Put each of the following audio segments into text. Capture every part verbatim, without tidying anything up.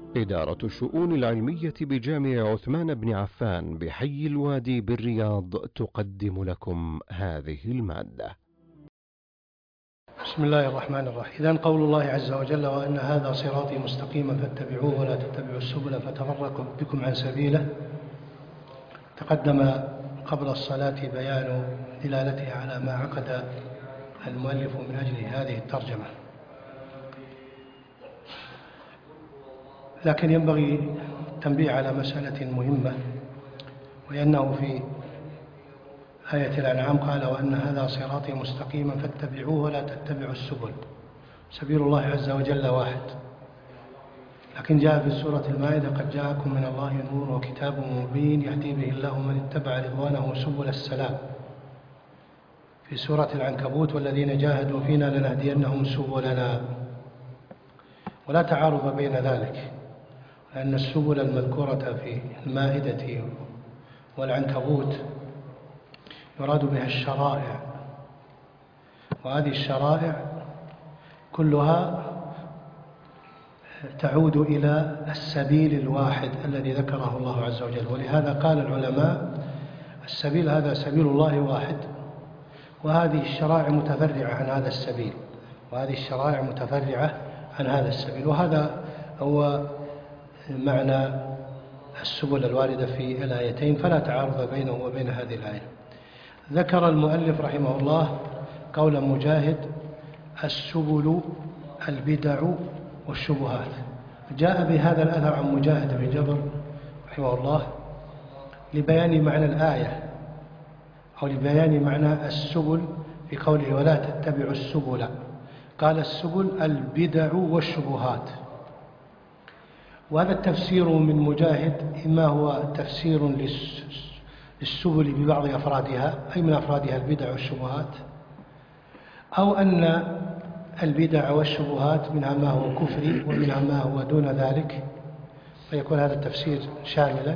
إدارة الشؤون العلمية بجامع عثمان بن عفان بحي الوادي بالرياض تقدم لكم هذه المادة. بسم الله الرحمن الرحيم. إذن قول الله عز وجل: وأن هذا صراطي مستقيما فاتبعوه ولا تتبعوا السبل فتفرق بكم عن سبيله. تقدم قبل الصلاة بيان دلالته على ما عقد المؤلف من أجل هذه الترجمة، لكن ينبغي التنبيه على مسألة مهمة، وأنه في آية الأنعام قال: وأن هذا صراطي مستقيما فاتبعوه ولا تتبعوا السبل. سبيل الله عز وجل واحد، لكن جاء في سورة المائدة: قد جاءكم من الله نور وكتاب مبين يهدي به الله من اتبع رضوانه سبل السلام. في سورة العنكبوت: والذين جاهدوا فينا لنهدينهم سبلنا. ولا تعارض بين ذلك، لأن السبل المذكورة في المائدة والعنكبوت يراد بها الشرائع، وهذه الشرائع كلها تعود إلى السبيل الواحد الذي ذكره الله عز وجل. ولهذا قال العلماء: السبيل هذا سبيل الله واحد، وهذه الشرائع متفرعة عن هذا السبيل، وهذه الشرائع متفرعة عن هذا السبيل. وهذا هو معنى السبل الواردة في الآيتين، فلا تعارض بينه وبين هذه الآية. ذكر المؤلف رحمه الله قول مجاهد: السبل البدع والشبهات. جاء بهذا الأثر عن مجاهد بن جبر رحمه الله لبيان معنى الآية، أو لبيان معنى السبل في قوله: ولا تتبعوا السبل. قال: السبل البدع والشبهات. وهذا التفسير من مجاهد إما هو تفسير للسبل ببعض أفرادها، أي من أفرادها البدع والشبهات، أو أن البدع والشبهات منها ما هو كفري ومنها ما هو دون ذلك، فيكون هذا التفسير شاملا.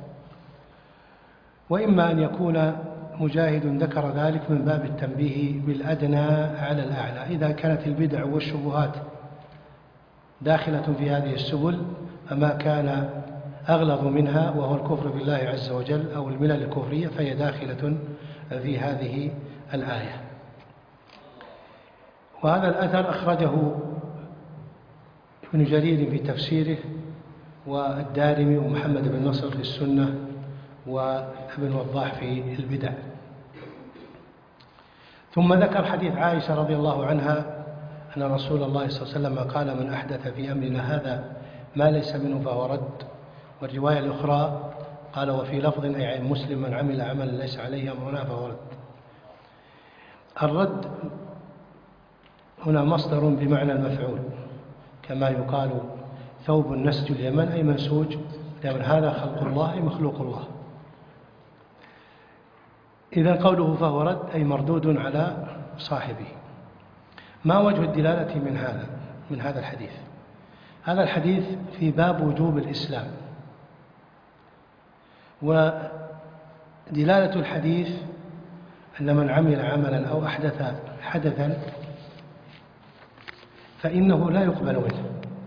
وإما أن يكون مجاهد ذكر ذلك من باب التنبيه بالأدنى على الأعلى. إذا كانت البدع والشبهات داخلة في هذه السبل، فما كان أغلظ منها وهو الكفر بالله عز وجل أو الملل الكفرية فهي داخلة في هذه الآية. وهذا الأثر أخرجه ابن جرير في تفسيره، والدارمي ومحمد بن نصر في السنة، وابن وضاح في البدع. ثم ذكر حديث عائشة رضي الله عنها أن رسول الله صلى الله عليه وسلم قال: من أحدث في أمرنا هذا ما ليس منه فهو رد. والرواية الأخرى قال: وفي لفظ أي عن مسلم: من عمل عملا ليس عليه أمرنا فهو رد. الرد هنا مصدر بمعنى المفعول، كما يقال ثوب نسج اليمن أي منسوج، لأن هذا خلق الله أي مخلوق الله. إذا قوله فهو رد أي مردود على صاحبه. ما وجه الدلالة من هذا من هذا الحديث؟ هذا الحديث في باب وجوب الإسلام، ودلالة الحديث أن من عمل عملا أو أحدث حدثا فإنه لا يقبل منه،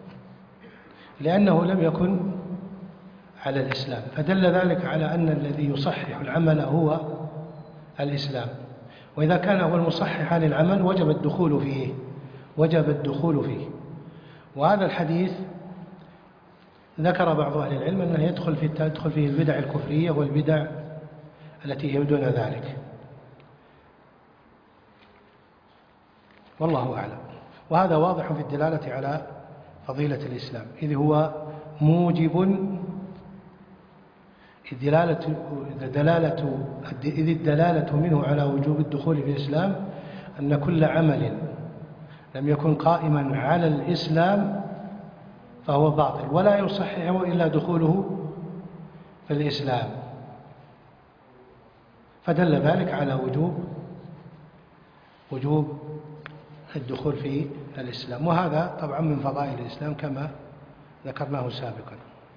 لأنه لم يكن على الإسلام. فدل ذلك على أن الذي يصحح العمل هو الإسلام، وإذا كان هو المصحح للعمل وجب الدخول فيه وجب الدخول فيه. وهذا الحديث ذكر بعض أهل العلم أنه يدخل في تدخل فيه البدع الكفرية والبدع التي هي دون ذلك، والله أعلم. وهذا واضح في الدلالة على فضيلة الإسلام، إذ هو موجب الدلالة دلالة إذ الدلالة منه على وجوب الدخول في الإسلام أن كل عمل لم يكن قائما على الإسلام فهو باطل، ولا يصححه إلا دخوله في الإسلام. فدل ذلك على وجوب وجوب الدخول في الإسلام، وهذا طبعا من فضائل الإسلام كما ذكرناه سابقا.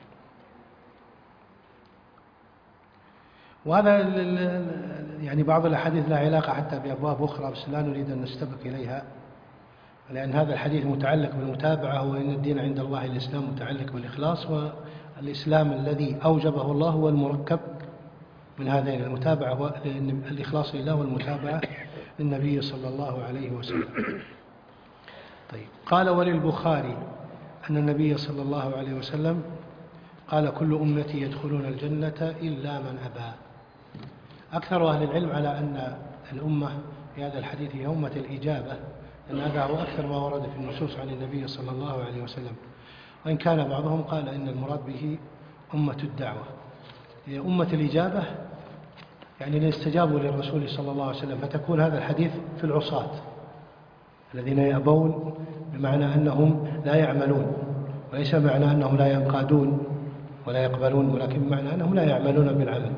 وهذا يعني بعض الأحاديث لا علاقة حتى بأبواب أخرى، بس لا نريد أن نستبق إليها لأن هذا الحديث متعلق بالمتابعة، وإن الدين عند الله الإسلام متعلق بالإخلاص، والإسلام الذي أوجبه الله هو المركب من هذين، المتابعة الإخلاص لله والمتابعة للنبي صلى الله عليه وسلم. طيب، قال وللبخاري أن النبي صلى الله عليه وسلم قال كل أمتي يدخلون الجنة إلا من أبى. أكثر أهل العلم على أن الأمة في هذا الحديث هي أمة الإجابة، أن هذا هو أكثر ما ورد في النصوص عن النبي صلى الله عليه وسلم، وإن كان بعضهم قال إن المراد به أمة الدعوة. هي أمة الإجابة يعني اللي استجابوا للرسول صلى الله عليه وسلم، فتكون هذا الحديث في العصاة الذين يأبون، بمعنى أنهم لا يعملون، وليس معنى أنهم لا ينقادون ولا يقبلون، ولكن بمعنى أنهم لا يعملون بالعمل.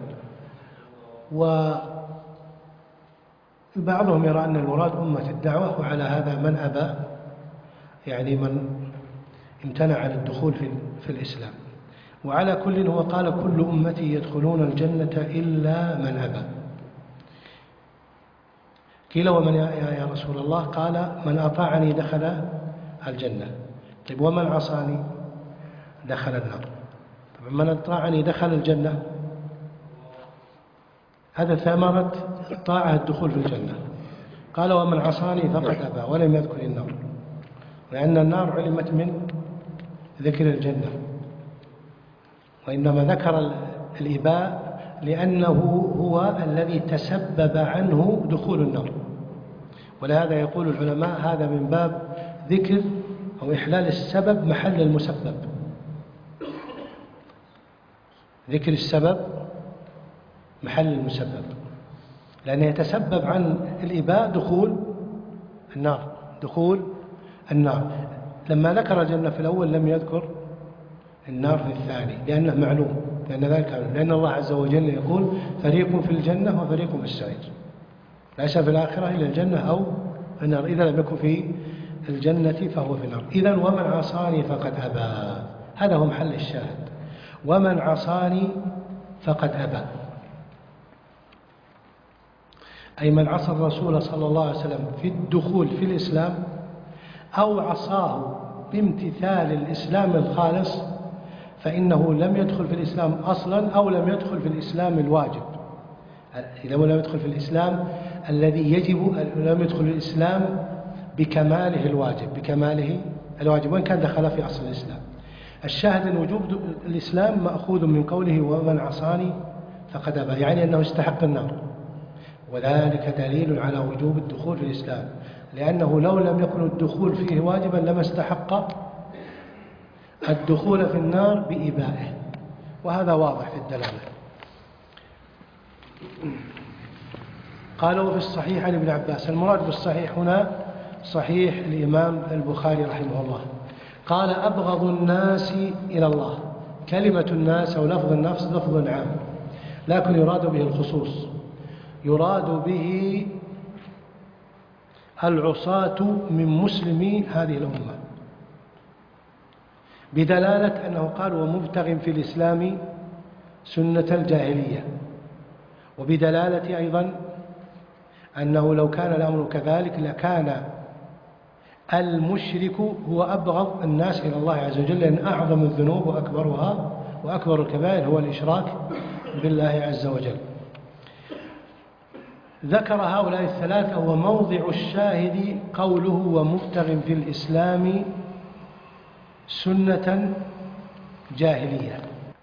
وبعضهم يرى أن المراد أمة الدعوة، وعلى هذا من أبى يعني من امتنع عن الدخول في, في الإسلام. وعلى كل هو قال كل أمتي يدخلون الجنة إلا من أبى. قيل ومن يا رسول الله؟ قال من أطاعني دخل الجنة. طيب ومن عصاني دخل النار. طيب من أطاعني دخل الجنة، هذا ثمرة طاعة الدخول في الجنة. قال ومن عصاني فقد أبى ولم يذكر النار، لأن النار علمت من ذكر الجنة، وإنما ذكر الإباء لأنه هو الذي تسبب عنه دخول النار. ولهذا يقول العلماء هذا من باب ذكر أو إحلال السبب محل المسبب. ذكر السبب محل المسبب، لأنه يتسبب عن الإباء دخول النار دخول النار. لما ذكر الجنة في الأول لم يذكر النار في الثاني، لأنه معلوم، لأن ذلك لأن الله عز وجل يقول فريق في الجنة وفريق في السعير، ليس في الآخرة إلا الجنة أو النار. إذا لم يكن في الجنة فهو في النار. إذن ومن عصاني فقد أبى، هذا هو محل الشاهد، ومن عصاني فقد أبى، أي من عصى الرسول صلى الله عليه وسلم في الدخول في الإسلام، أو عصاه بامتثال الإسلام الخالص، فإنه لم يدخل في الإسلام أصلا، أو لم يدخل في الإسلام الواجب. إذا لم يدخل في الإسلام الذي يجب، لم يدخل في الإسلام بكماله الواجب بكماله الواجب وإن كان دخل في أصل الإسلام. الشاهد أن وجوب الإسلام مأخوذ من قوله ومن عصاني فقد أبى، يعني أنه استحق النار، وذلك دليل على وجوب الدخول في الإسلام، لأنه لو لم يكن الدخول فيه واجبا لما استحق الدخول في النار بإبائه، وهذا واضح في الدلالة. قالوا في الصحيح عن ابن عباس، المراد بالصحيح هنا صحيح الإمام البخاري رحمه الله. قال أبغض الناس إلى الله، كلمة الناس أو لفظ النفس لفظ عام، لكن يراد به الخصوص، يراد به العصاة من مسلمي هذه الأمة، بدلالة أنه قال ومبتغ في الإسلام سنة الجاهلية، وبدلالة أيضا أنه لو كان الأمر كذلك لكان المشرك هو أبغض الناس إلى الله عز وجل، لأن أعظم الذنوب وأكبرها وأكبر الكبائر هو الإشراك بالله عز وجل. ذكر هؤلاء الثلاثة، وموضع الشاهد قوله ومبتغ في الإسلام سنة جاهلية.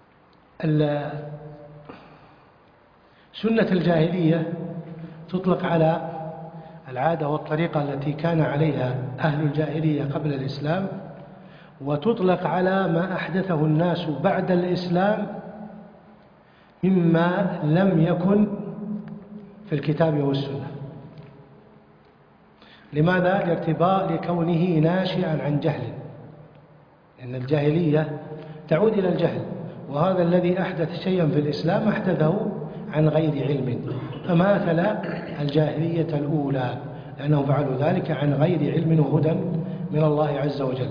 سنة الجاهلية تطلق على العادة والطريقة التي كان عليها أهل الجاهلية قبل الإسلام، وتطلق على ما أحدثه الناس بعد الإسلام مما لم يكن في الكتاب والسنة. لماذا؟ لارتباط لكونه ناشئا عن جهل، إن الجاهلية تعود إلى الجهل، وهذا الذي أحدث شيئا في الإسلام أحدثه عن غير علم، فماثل الجاهلية الأولى لأنهم فعلوا ذلك عن غير علم وهدى من الله عز وجل.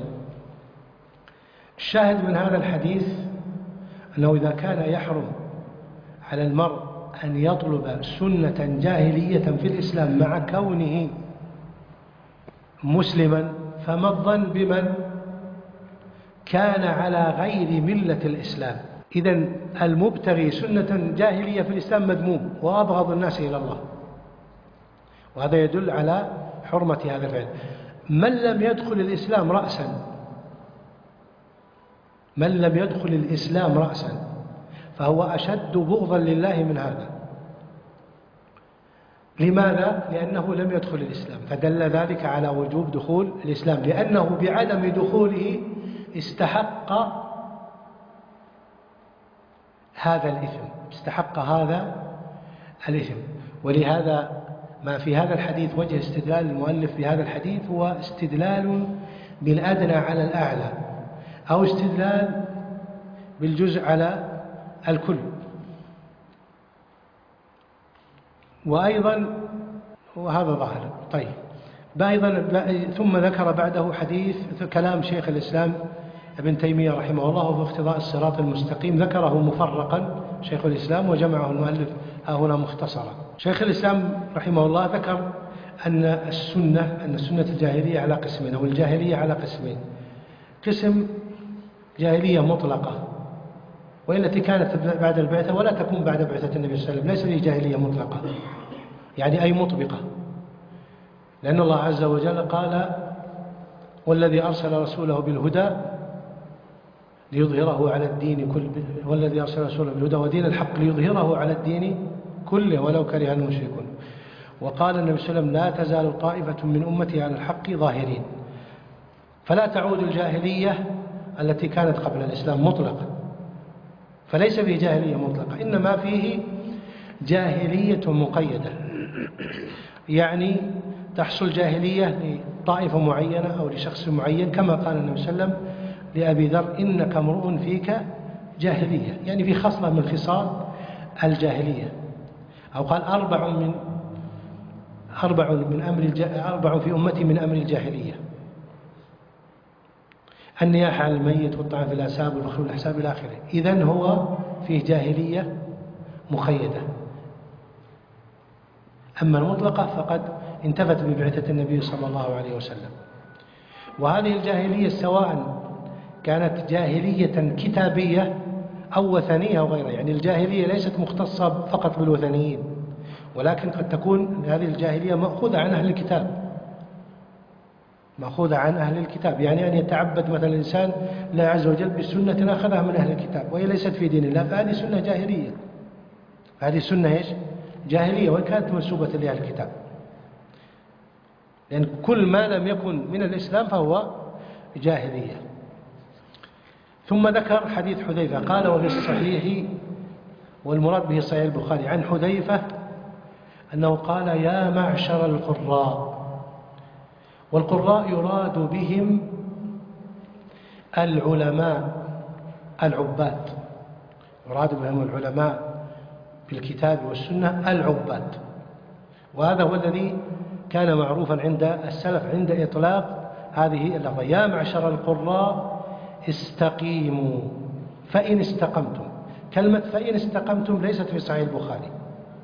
الشاهد من هذا الحديث أنه إذا كان يحرم على المرء أن يطلب سنة جاهلية في الإسلام مع كونه مسلما، فما الظن بمن كان على غير ملة الإسلام؟ إذن المبتغي سنة جاهلية في الإسلام مذموم وأبغض الناس إلى الله، وهذا يدل على حرمة هذا الفعل. من لم يدخل الإسلام رأسا من لم يدخل الإسلام رأسا فهو أشد بغضا لله من هذا. لماذا؟ لأنه لم يدخل الإسلام، فدل ذلك على وجوب دخول الإسلام، لأنه بعدم دخوله استحق هذا الإثم استحق هذا الإثم. ولهذا ما في هذا الحديث وجه استدلال المؤلف بهذا الحديث هو استدلال بالأدنى على الأعلى، أو استدلال بالجزء على الكل. وأيضا وهذا ظاهر. طيب أيضا ثم ذكر بعده حديث كلام شيخ الإسلام ابن تيمية رحمه الله في اقتضاء الصراط المستقيم، ذكره مفرقا شيخ الإسلام وجمعه المؤلف ها هنا مختصرا. شيخ الإسلام رحمه الله ذكر أن السنة أن السنة الجاهلية على قسمين، أو الجاهلية على قسمين: قسم جاهلية مطلقة وهي التي كانت بعد البعثة ولا تكون بعد بعثة النبي صلى الله عليه وسلم، ليس هي جاهلية مطلقة يعني أي مطبقة، لأن الله عز وجل قال: والذي أرسل رسوله بالهدى ليظهره على الدين كله، والذي أرسل رسوله بالهدى ودين الحق ليظهره على الدين كله ولو كره المشركون. وقال النبي صلى الله عليه وسلم: لا تزال طائفة من أمتي على الحق ظاهرين. فلا تعود الجاهلية التي كانت قبل الإسلام مطلقة، فليس فيه جاهلية مطلقة، إنما فيه جاهلية مقيدة، يعني تحصل جاهلية لطائفة معينة أو لشخص معين، كما قال النبي صلى الله عليه وسلم لأبي ذر: إنك امرؤ فيك جاهلية، يعني في خصلة من خصال الجاهلية. أو قال: أربع من أربع من أمر الج... أربع في أمتي من أمر الجاهلية: النياحة على الميت والطعن في الأساب والبخل والأحساب إلى آخره. إذن هو فيه جاهلية مقيدة. أما المطلقة فقد انتفت ببعثة النبي صلى الله عليه وسلم. وهذه الجاهلية سواء كانت جاهلية كتابية أو وثنية أو غيرها، يعني الجاهلية ليست مختصة فقط بالوثنيين، ولكن قد تكون هذه الجاهلية مأخوذة عن أهل الكتاب مأخوذة عن أهل الكتاب يعني أن يتعبد مثلا الإنسان الله عز وجل بسنة أخذها من أهل الكتاب وهي ليست في دين الله، فهذه سنة جاهلية. هذه سنة إيش؟ جاهلية، وإن كانت منسوبة لأهل الكتاب، لأن يعني كل ما لم يكن من الإسلام فهو جاهلية. ثم ذكر حديث حذيفة قال: وفي الصحيح، والمراد به صحيح البخاري، عن حذيفة أنه قال: يا معشر القراء. والقراء يراد بهم العلماء العباد، يراد بهم العلماء بالكتاب والسنة العباد. وهذا هو الذي كان معروفا عند السلف عند إطلاق هذه اللفظة: يا معشر القراء استقيموا فإن استقمتم. كلمة فإن استقمتم ليست في صحيح البخاري،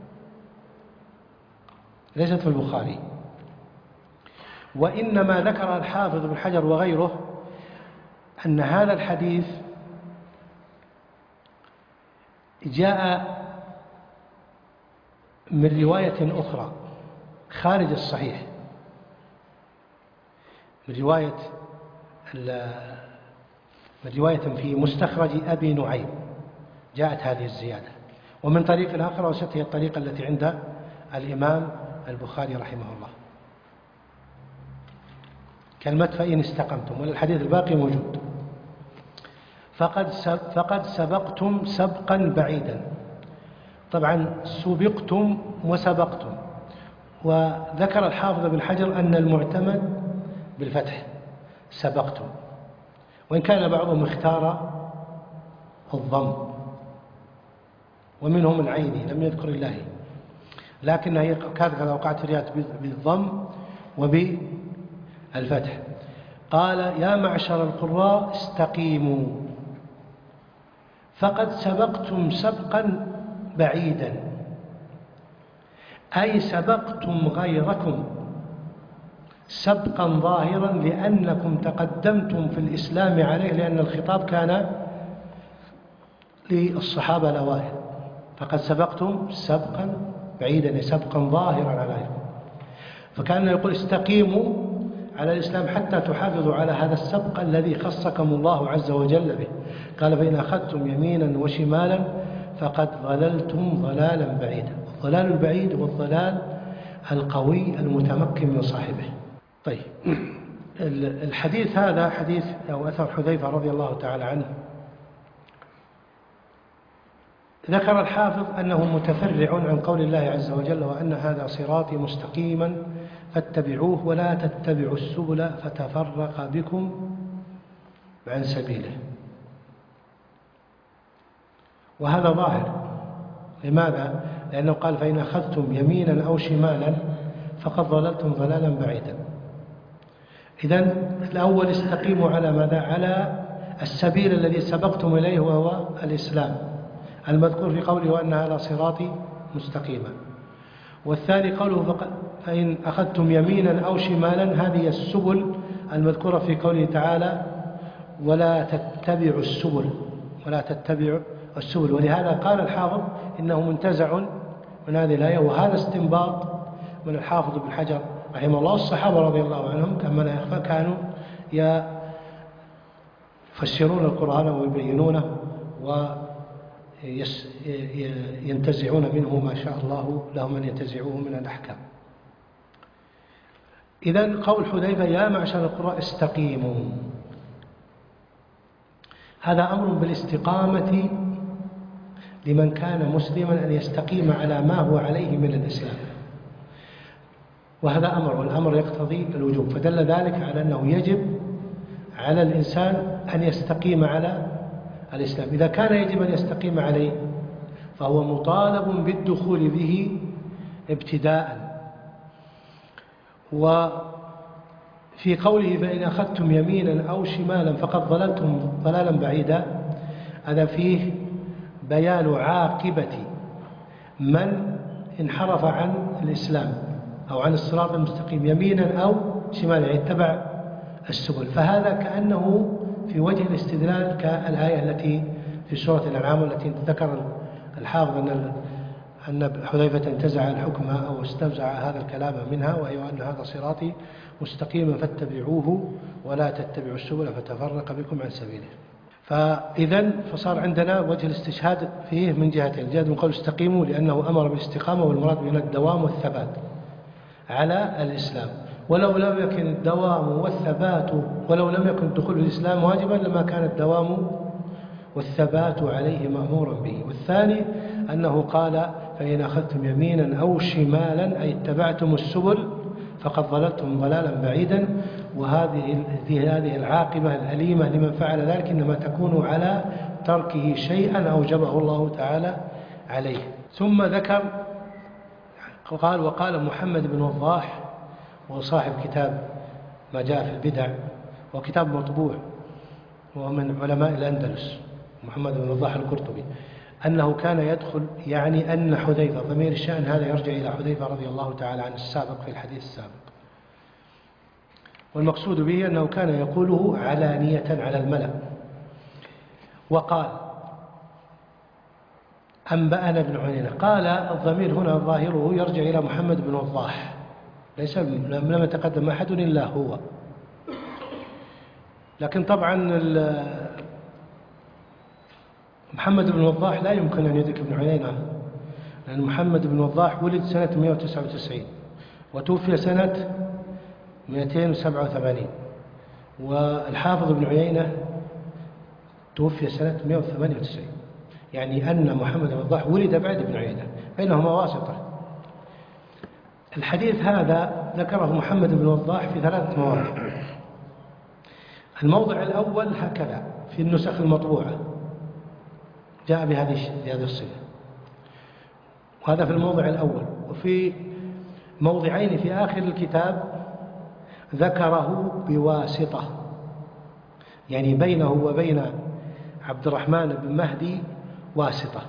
ليست في البخاري، وإنما ذكر الحافظ بن حجر وغيره أن هذا الحديث جاء من رواية أخرى خارج الصحيح، من رواية من رواية في مستخرج أبي نعيم جاءت هذه الزيادة، ومن طريق آخر، وستهي الطريقة التي عند الإمام البخاري رحمه الله. كلمة فإن استقمتم، والحديث الباقي موجود. فقد فقد سبقتم سبقا بعيدا. طبعا سبقتم وسبقتم، وذكر الحافظ بن حجر أن المعتمد بالفتح سبقتم، وإن كان بعضهم اختار الضم، ومنهم العيني لم يذكر الله، لكن هي كانت وقعت ريات بالضم وبالفتح. قال: يا معشر القراء استقيموا فقد سبقتم سبقا بعيدا، أي سبقتم غيركم سبقا ظاهرا لأنكم تقدمتم في الإسلام عليه، لأن الخطاب كان للصحابة الأوائل، فقد سبقتم سبقا بعيدا سبقا ظاهرا عليكم. فكان يقول استقيموا على الإسلام حتى تحافظوا على هذا السبق الذي خصكم الله عز وجل به. قال فإن أخذتم يمينا وشمالا فقد ضللتم ضلالا بعيدا. الضلال البعيد هو الضلال القوي المتمكن من صاحبه. طيب، الحديث هذا حديث أو أثر حذيفة رضي الله تعالى عنه، ذكر الحافظ أنه متفرع عن قول الله عز وجل وأن هذا صراطي مستقيما فاتبعوه ولا تتبعوا السبل فتفرق بكم عن سبيله. وهذا ظاهر. لماذا؟ لأنه قال فإن أخذتم يمينا أو شمالا فقد ضللتم ضلالا بعيدا. إذن الأول استقيموا على ماذا؟ على السبيل الذي سبقتم إليه وهو الإسلام المذكور في قوله وأن هذا صراطي مستقيما. والثاني قوله فإن أخذتم يمينا أو شمالا، هذه السبل المذكورة في قوله تعالى ولا تتبعوا السبل ولا تتبعوا السبل. ولهذا قال الحافظ إنه منتزع من هذه الآية، وهذا استنباط من الحافظ بن حجر رحمه الله. الصحابة رضي الله عنهم كما لا يخفى كانوا يفسرون القرآن ويبينونه وينتزعون منه ما شاء الله لهم أن ينتزعوه من الأحكام. إذن قول حذيفة يا معشر القراء استقيموا، هذا أمر بالاستقامة لمن كان مسلما أن يستقيم على ما هو عليه من الإسلام، وهذا أمر، والأمر يقتضي الوجوب، فدل ذلك على أنه يجب على الإنسان أن يستقيم على الإسلام. إذا كان يجب أن يستقيم عليه فهو مطالب بالدخول به ابتداء. وفي قوله فإن أخذتم يمينا أو شمالا فقد ضللتم ضلالا بعيدا، هذا فيه بيان عاقبة من انحرف عن الإسلام أو عن الصراط المستقيم يمينا أو شمالا، يعني اتبع السبل. فهذا كأنه في وجه الاستدلال كالآية التي في سورة الأنعام التي ذكر الحافظ أن أن حذيفة انتزع الحكم أو استوزع هذا الكلام منها، وهي أن هذا صراطي مستقيما فاتبعوه ولا تتبعوا السبل فتفرق بكم عن سبيله. فإذا فصار عندنا وجه الاستشهاد فيه من جهتين. الجهاد من قول استقيموا لأنه أمر بالاستقامة، والمراد من الدوام والثبات على الإسلام. ولو لم يكن الدوام والثبات ولو لم يكن دخول الإسلام واجبا لما كان الدوام والثبات عليه مأمورا به. والثاني أنه قال فإن أخذتم يمينا أو شمالا أي اتبعتم السبل فقد ضللتم ضلالا بعيدا. وهذه هذه العاقبة الأليمة لمن فعل ذلك إنما تكون على تركه شيئا أوجبه الله تعالى عليه. ثم ذكر قال وقال محمد بن وضاح، وصاحب كتاب ما جاء في البدع، وكتاب مطبوع ومن علماء الأندلس، محمد بن وضاح القرطبي، أنه كان يدخل، يعني أن حذيفة ضمير الشأن هذا يرجع إلى حذيفة رضي الله تعالى عن السابق في الحديث السابق، والمقصود به أنه كان يقوله علانية على الملأ. وقال أنبأنا بن عيينة، قال الضمير هنا ظاهره يرجع إلى محمد بن وضاح، ليس لم يتقدم أحد إلا هو. لكن طبعا محمد بن وضاح لا يمكن أن يدرك ابن عيينة، لأن محمد بن وضاح ولد سنة مئة وتسعة وتسعين وتوفي سنة مئتين وسبعة وثمانين، والحافظ ابن عيينة توفي سنة مئة وثمانية وتسعين، يعني أن محمد بن وضاح ولد بعد ابن عيينة، بينهما واسطة. الحديث هذا ذكره محمد بن وضاح في ثلاثة مواضع. الموضع الأول هكذا في النسخ المطبوعة جاء بهذه بهذه الصيغة، وهذا في الموضع الأول. وفي موضعين في آخر الكتاب ذكره بواسطة، يعني بينه وبين عبد الرحمن بن مهدي واسطة.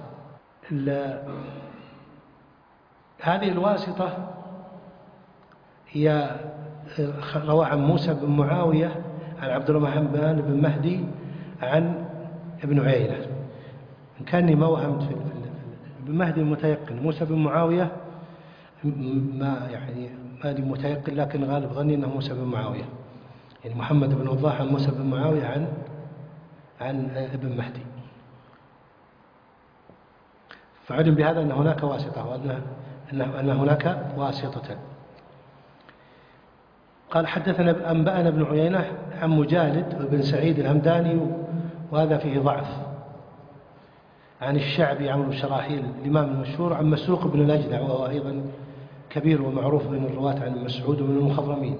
هذه الواسطة هي روى عن موسى بن معاوية عن عبد الرحمن بن مهدي عن ابن عيينة. إن كاني ما وهمت في ابن مهدي المتيقن، موسى بن معاوية ما يعني ما لي متيقن، لكن غالب ظني أنه موسى بن معاوية، يعني محمد بن وضاح عن موسى بن معاوية عن عن ابن مهدي. فعلم بهذا أن هناك واسطة، وأن أن هناك واسطة. قال حدثنا أنبأنا ابن عيينة عن مجالد بن سعيد الهمداني، وهذا فيه ضعف، عن الشعبي عمرو بن شراحيل الإمام المشهور، عن مسروق بن الأجدع، وهو أيضا كبير ومعروف من الرواة عن مسعود ومن المخضرمين.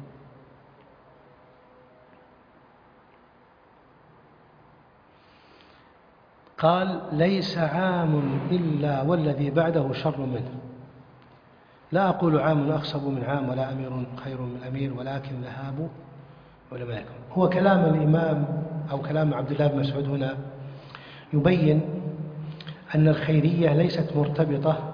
قال ليس عام إلا والذي بعده شر منه، لا أقول عام أخصب من عام ولا أمير خير من أمير، ولكن ذهاب علمائكم. هو كلام الإمام أو كلام عبد الله بن مسعود هنا يبين أن الخيرية ليست مرتبطة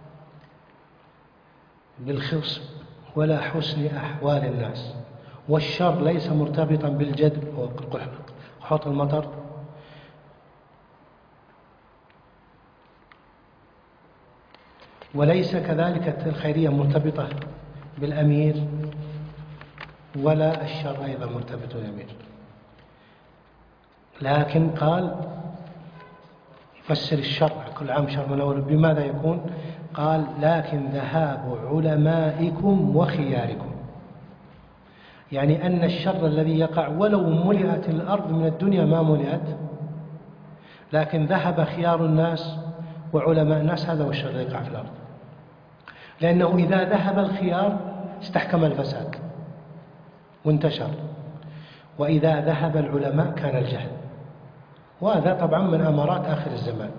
بالخصب ولا حسن أحوال الناس، والشر ليس مرتبطا بالجدب وقحط المطر، وليس كذلك الخيرية مرتبطة بالأمير، ولا الشر أيضا مرتبط بالأمير. لكن قال يفسر الشر كل عام شر من أول، بماذا يكون؟ قال لكن ذهاب علمائكم وخياركم، يعني أن الشر الذي يقع ولو ملئت الأرض من الدنيا ما ملئت، لكن ذهب خيار الناس وعلماء الناس، هذا هو الشر الذي يقع في الأرض، لأنه إذا ذهب الخيار استحكم الفساد وانتشر، وإذا ذهب العلماء كان الجهل، وهذا طبعا من أمارات آخر الزمان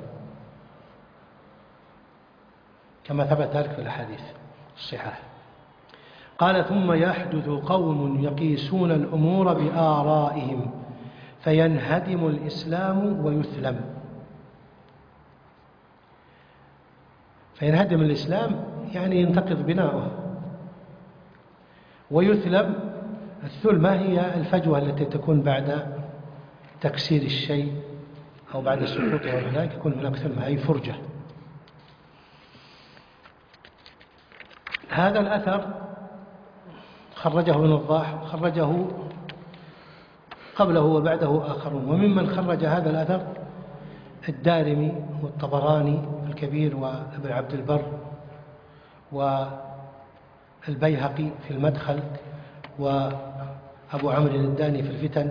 كما ثبت ذلك في الأحاديث الصحاح. قال ثم يحدث قوم يقيسون الأمور بآرائهم فينهدم الإسلام ويثلم. فينهدم الإسلام يعني ينتقض بناؤه، ويثلم، الثلم ما هي الفجوة التي تكون بعد تكسير الشيء أو بعد سقوطه وهناك يكون هناك ثلم، أي فرجة. هذا الأثر خرجه ابن وضاح، خرجه قبله وبعده آخرون، وممن خرج هذا الأثر الدارمي والطبراني الكبير وابن عبد البر والبيهقي في المدخل وأبو عمرو الداني في الفتن،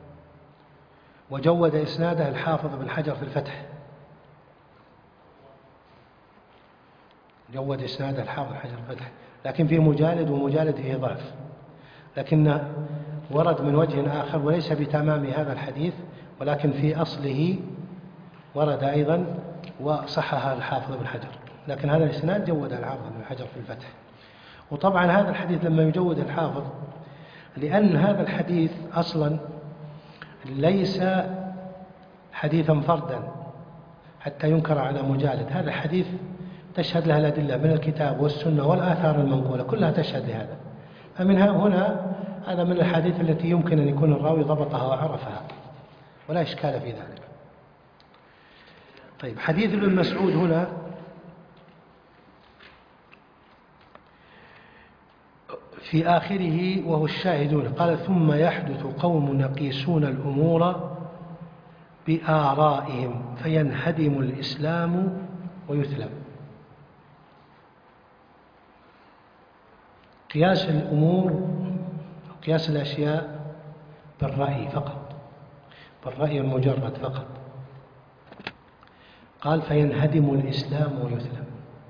وجود إسناده الحافظ بن حجر في الفتح، جود إسناده الحافظ حجر في الفتح، لكن فيه مجالد، ومجالد فيه ضعف، لكن ورد من وجه آخر وليس بتمام هذا الحديث، ولكن في أصله ورد أيضا وصحها الحافظ بن حجر، لكن هذا الإسناد جود الحافظ بن حجر في الفتح. وطبعا هذا الحديث لما يجود الحافظ، لأن هذا الحديث أصلا ليس حديثا فردا حتى ينكر على مجالد، هذا الحديث تشهد لها الأدلة من الكتاب والسنة والآثار المنقولة كلها تشهد لهذا، فمنها هنا هذا من الحديث التي يمكن أن يكون الراوي ضبطها وعرفها ولا إشكال في ذلك. طيب حديث ابن مسعود هنا في آخره وهو الشاهدون، قال ثم يحدث قوم يقيسون الأمور بآرائهم فينهدم الإسلام ويثلم. قياس الأمور، قياس الأشياء بالرأي فقط، بالرأي المجرد فقط، قال فينهدم الإسلام ويثلم.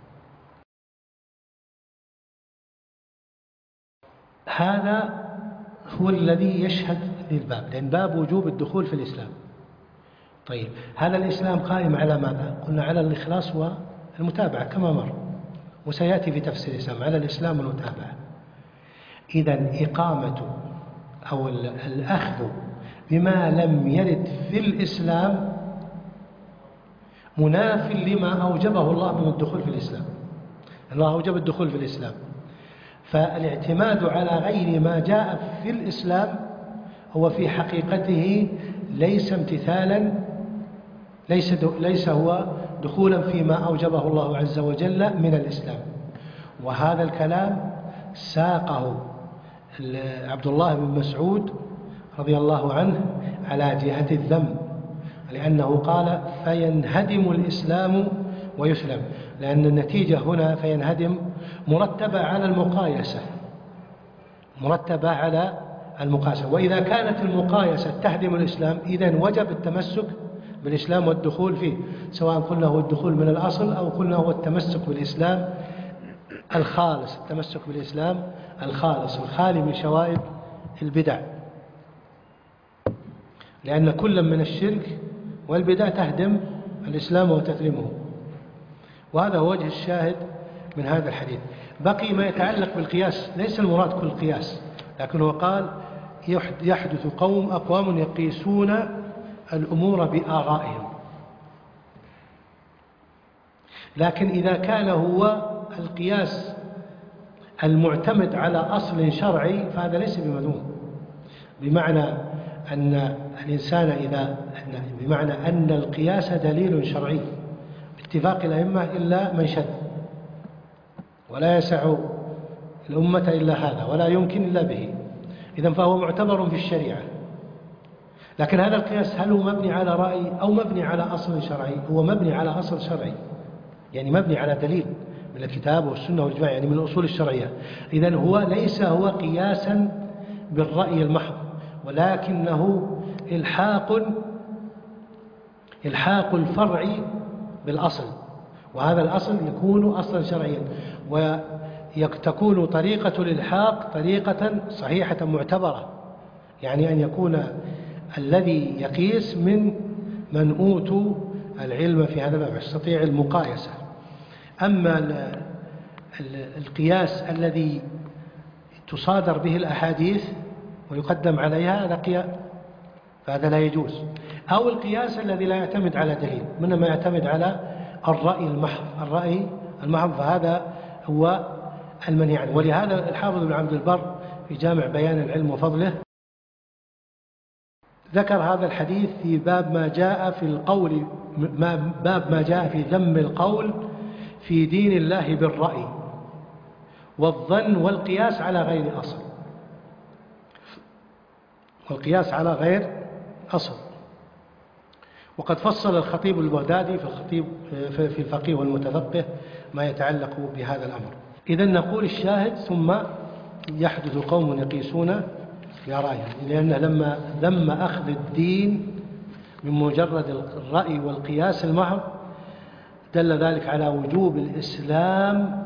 هذا هو الذي يشهد للباب، لأن باب وجوب الدخول في الإسلام. طيب هذا الإسلام قائم على ماذا؟ قلنا على الإخلاص والمتابعة كما مر، وسيأتي في تفسير الإسلام على الإسلام والمتابعة. إذن إقامة أو الأخذ بما لم يرد في الإسلام مناف لما أوجبه الله من الدخول في الإسلام. الله أوجب الدخول في الإسلام، فالاعتماد على غير ما جاء في الإسلام هو في حقيقته ليس امتثالا، ليس, ليس هو دخولا فيما أوجبه الله عز وجل من الإسلام. وهذا الكلام ساقه عبد الله بن مسعود رضي الله عنه على جهة الذم، لأنه قال فينهدم الإسلام ويسلم، لأن النتيجة هنا فينهدم مرتبة على المقايسة، مرتبة على المقايسة. وإذا كانت المقايسة تهدم الإسلام إذن وجب التمسك بالإسلام والدخول فيه، سواء قلنا هو الدخول من الأصل أو قلنا هو التمسك بالإسلام الخالص، التمسك بالإسلام الخالص الخالي من شوائب البدع، لأن كل من الشرك والبدع تهدم الإسلام وتثلمه. وهذا هو وجه الشاهد من هذا الحديث. بقي ما يتعلق بالقياس، ليس المراد كل قياس، لكنه قال يحدث قوم أقوام يقيسون الأمور بآرائهم. لكن إذا كان هو القياس المعتمد على أصل شرعي فهذا ليس بمذموم، بمعنى أن الإنسان إذا بمعنى أن القياس دليل شرعي باتفاق الأئمة إلا من شذ، ولا يسع الأمة إلا هذا ولا يمكن إلا به، إذن فهو معتبر في الشريعة. لكن هذا القياس هل هو مبني على رأي أو مبني على أصل شرعي؟ هو مبني على أصل شرعي، يعني مبني على دليل من الكتاب والسنة والإجماع، يعني من الأصول الشرعية. إذن هو ليس هو قياسا بالرأي المحض، ولكنه إلحاق إلحاق الفرع بالأصل، وهذا الأصل يكون أصلا شرعيا، وتكون طريقة الإلحاق طريقة صحيحة معتبرة، يعني أن يكون الذي يقيس من من أوتوا العلم في هذا الباب يستطيع المقايسة. أما القياس الذي تصادر به الأحاديث ويقدم عليها هذا قياس، فهذا لا يجوز. أو القياس الذي لا يعتمد على دليل، منما يعتمد على الرأي المحض، الرأي المحض، فهذا هو المنهي عنه. ولهذا الحافظ بن عبد البر في جامع بيان العلم وفضله ذكر هذا الحديث في باب ما جاء في القول، باب ما جاء في ذم القول في دين الله بالرأي والظن والقياس على غير أصل، والقياس على غير أصل. وقد فصل الخطيب البغدادي في الخطيب في الفقيه والمتفقه ما يتعلق بهذا الأمر. إذن نقول الشاهد ثم يحدث قوم يقيسون برأيهم، لأنه لما ذم أخذ الدين من مجرد الرأي والقياس المحض دل ذلك على وجوب الإسلام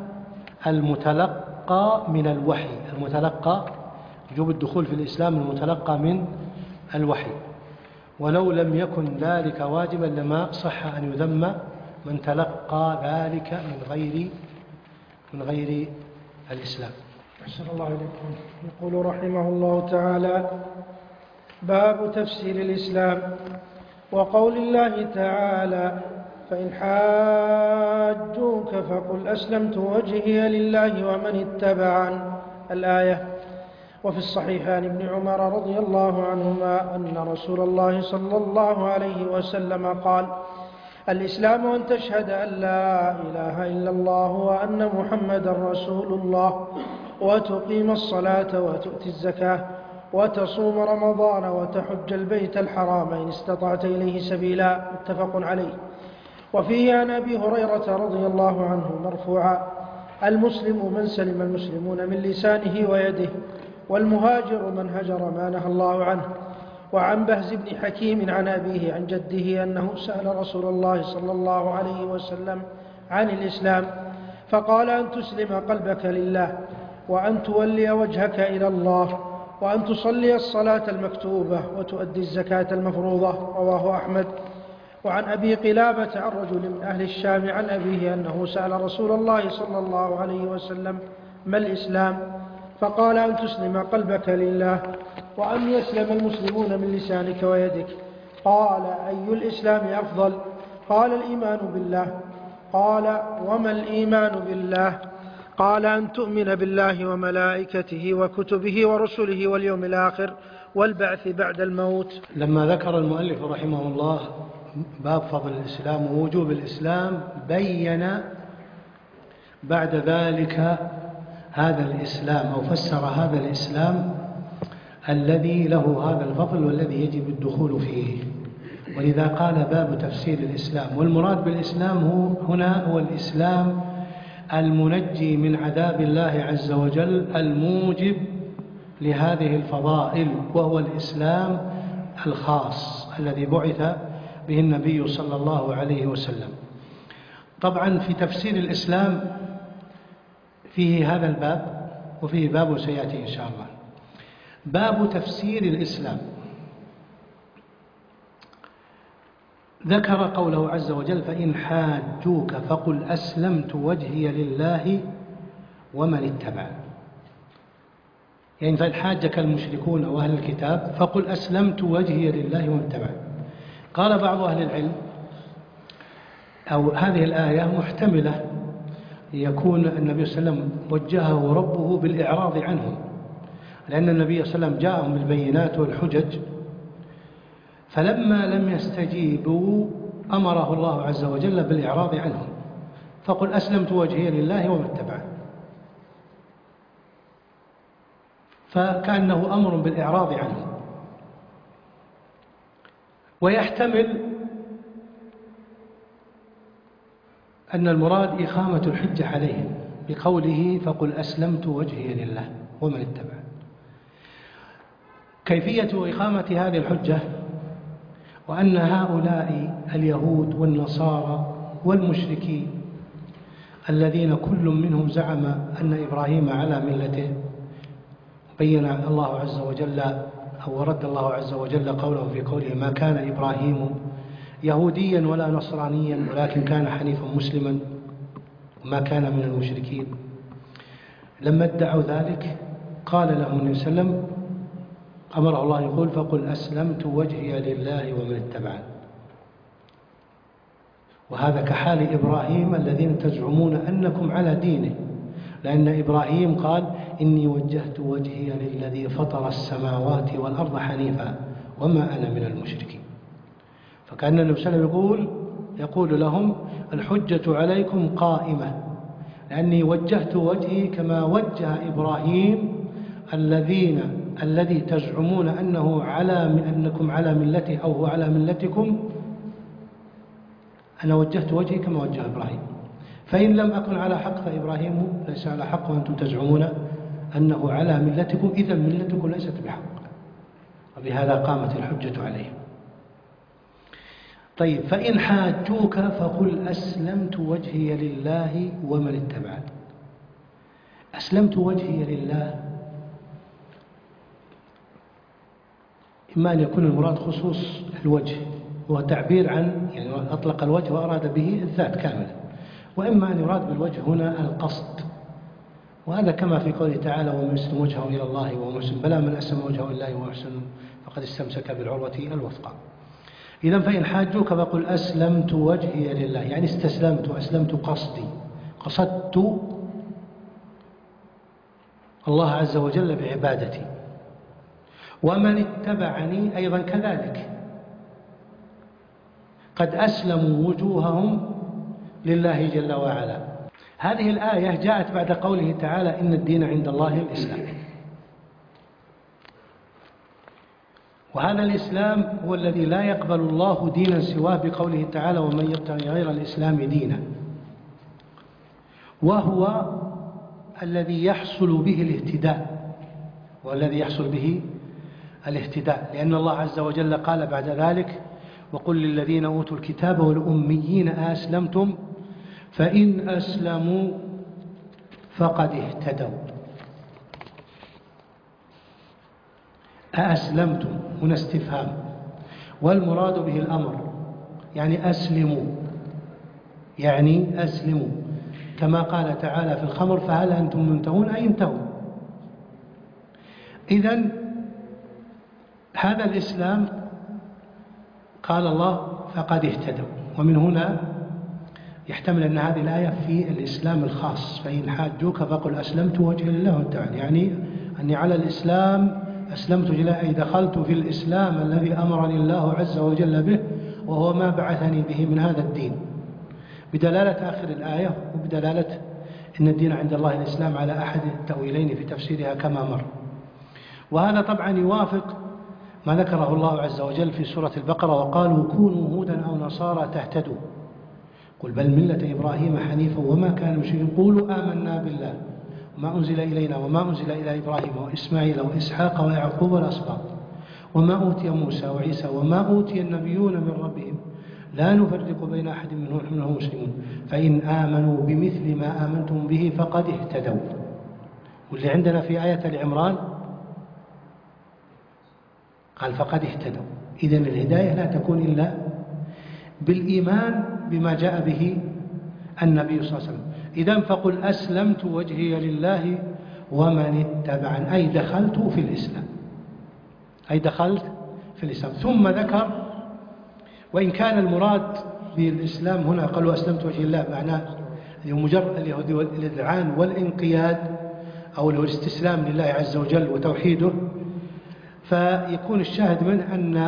المتلقى من الوحي، المتلقى وجوب الدخول في الإسلام المتلقى من الوحي. ولو لم يكن ذلك واجبا لما صح أن يذم من تلقى ذلك من غير من غير الإسلام. أحسن الله إليكم. يقول رحمه الله تعالى: باب تفسير الإسلام وقول الله تعالى: فإن حاجوك فقل أسلمت وجهي لله ومن اتبعني، الآية. وفي الصحيح عن ابن عمر رضي الله عنهما أن رسول الله صلى الله عليه وسلم قال: الإسلام أن تشهد أن لا إله إلا الله وأن محمدا رسول الله، وتقيم الصلاة وتؤتي الزكاة وتصوم رمضان وتحج البيت الحرام إن استطعت إليه سبيلا، متفق عليه. وفيه عن أبي هريرة رضي الله عنه مرفوعا: المسلم من سلم المسلمون من لسانه ويده، والمهاجر من هجر ما نهى الله عنه. وعن بهز بن حكيم عن أبيه عن جده أنه سأل رسول الله صلى الله عليه وسلم عن الإسلام فقال: أن تسلم قلبك لله، وأن تولي وجهك إلى الله، وأن تصلي الصلاة المكتوبة، وتؤدي الزكاة المفروضة، رواه أحمد. وعن أبي قلابة عن رجل من أهل الشام عن أبيه أنه سأل رسول الله صلى الله عليه وسلم: ما الإسلام؟ فقال: أن تسلم قلبك لله، وأن يسلم المسلمون من لسانك ويدك. قال: أي الإسلام أفضل؟ قال: الإيمان بالله. قال: وما الإيمان بالله؟ قال أن تؤمن بالله وملائكته وكتبه ورسله واليوم الآخر والبعث بعد الموت. لما ذكر المؤلف رحمه الله باب فضل الإسلام ووجوب الإسلام، بين بعد ذلك هذا الإسلام أو فسر هذا الإسلام الذي له هذا الفضل والذي يجب الدخول فيه. ولذا قال باب تفسير الإسلام، والمراد بالإسلام هو هنا هو الإسلام المنجي من عذاب الله عز وجل الموجب لهذه الفضائل، وهو الإسلام الخاص الذي بعث به النبي صلى الله عليه وسلم. طبعا في تفسير الإسلام فيه هذا الباب وفيه باب سيأتي إن شاء الله. باب تفسير الإسلام ذكر قوله عز وجل: فإن حاجوك فقل أسلمت وجهي لله ومن اتبع. يعني فإن حاجك المشركون أو أهل الكتاب فقل أسلمت وجهي لله ومن اتبع. قال بعض أهل العلم أو هذه الآية محتملة يكون النبي صلى الله عليه وسلم وجهه ربه بالإعراض عنهم، لأن النبي صلى الله عليه وسلم جاءهم بالبينات والحجج، فلما لم يستجيبوا أمره الله عز وجل بالإعراض عنهم، فقل أسلمت وجهي لله ومن اتبع. فكأنه أمر بالإعراض عنهم. ويحتمل أن المراد إقامة الحجة عليهم بقوله فقل أسلمت وجهي لله ومن اتبع. كيفية إقامة هذه الحجة وأن هؤلاء اليهود والنصارى والمشركين الذين كل منهم زعم أن إبراهيم على ملته، بين الله عز وجل أو ورد الله عز وجل قوله في قوله: ما كان إبراهيم يهوديا ولا نصرانيا ولكن كان حنيفا مسلما وما كان من المشركين. لما ادعوا ذلك قال لهم النبي صلى الله عليه وسلم، أمره الله يقول: فقل أسلمت وجهي لله ومن اتبعني. وهذا كحال إبراهيم الذين تزعمون أنكم على دينه، لأن إبراهيم قال: إني وجهت وجهي للذي فطر السماوات والأرض حنيفا وما أنا من المشركين. فكأن النبي صلى الله عليه وسلم يقول يقول لهم: الحجة عليكم قائمة، لأني وجهت وجهي كما وجه إبراهيم الذين الذي تزعمون أنه على أنكم على ملته أو هو على ملتكم. أنا وجهت وجهي كما وجه إبراهيم، فإن لم أكن على حق فإبراهيم ليس على حق وأنتم تزعمون أنه على ملتكم، إذا ملتكم ليست بحق، وبهذا قامت الحجة عليهم. طيب، فإن حاجوك فقل أسلمت وجهي لله ومن اتبعني. أسلمت وجهي لله إما أن يكون المراد خصوص الوجه، وهو تعبير عن يعني أطلق الوجه وأراد به الذات كاملة، وإما أن يراد بالوجه هنا القصد، وهذا كما في قوله تعالى: ومن يسلم وجهه إلى الله وهو محسن، بلى من أسلم وجهه إلى الله وهو محسن فقد استمسك بالعروة الوثقى. إذن فإن حاجوك فقل أسلمت وجهي لله، يعني استسلمت وأسلمت قصدي، قصدت الله عز وجل بعبادتي. ومن اتبعني أيضا كذلك قد أسلموا وجوههم لله جل وعلا. هذه الآية جاءت بعد قوله تعالى: إن الدين عند الله الإسلام. وهذا الإسلام هو الذي لا يقبل الله دينا سواه بقوله تعالى: ومن يبتغي غير الإسلام دينا، وهو الذي يحصل به الاهتداء والذي يحصل به الاهتداء لأن الله عز وجل قال بعد ذلك: وقل للذين أوتوا الكتاب والأميين أسلمتم فإن أسلموا فقد اهتدوا. أأسلمتم هنا استفهام، والمراد به الأمر، يعني أسلموا، يعني أسلموا، كما قال تعالى في الخمر: فهل أنتم منتهون؟ أي انتهوا. إذن هذا الإسلام قال الله فقد اهتدوا، ومن هنا يحتمل أن هذه الآية في الإسلام الخاص، فإن حاجوك فقل أسلمت وجهي لله تعالى، يعني أني على الإسلام أسلمت وجهي، أي دخلت في الإسلام الذي أمرني الله عز وجل به، وهو ما بعثني به من هذا الدين، بدلالة آخر الآية وبدلالة إن الدين عند الله الإسلام على أحد التأويلين في تفسيرها كما مر. وهذا طبعا يوافق ما ذكره الله عز وجل في سورة البقرة: وقالوا كونوا هودا أو نصارى تهتدوا قل بل ملة إبراهيم حنيفا وما كان مشركا قولوا آمنا بالله وما أنزل إلينا وما أنزل إلى إبراهيم وإسماعيل وإسحاق ويعقوب والأسباط وما أوتي موسى وعيسى وما أوتي النبيون من ربهم لا نفرق بين أحد منهم نحن له مسلمون فإن آمنوا بمثل ما آمنتم به فقد اهتدوا. واللي عندنا في آية العمران قال فقد اهتدوا. إذن الهداية لا تكون إلا بالإيمان بما جاء به النبي صلى الله عليه وسلم. إذن فقل أسلمت وجهي لله ومن اتبعني، أي دخلت في الإسلام، أي دخلت في الإسلام. ثم ذكر وإن كان المراد بالإسلام هنا قالوا أسلمت وجهي لله معناه مجرد الإذعان والانقياد أو الاستسلام لله عز وجل وتوحيده، فيكون الشاهد منه أن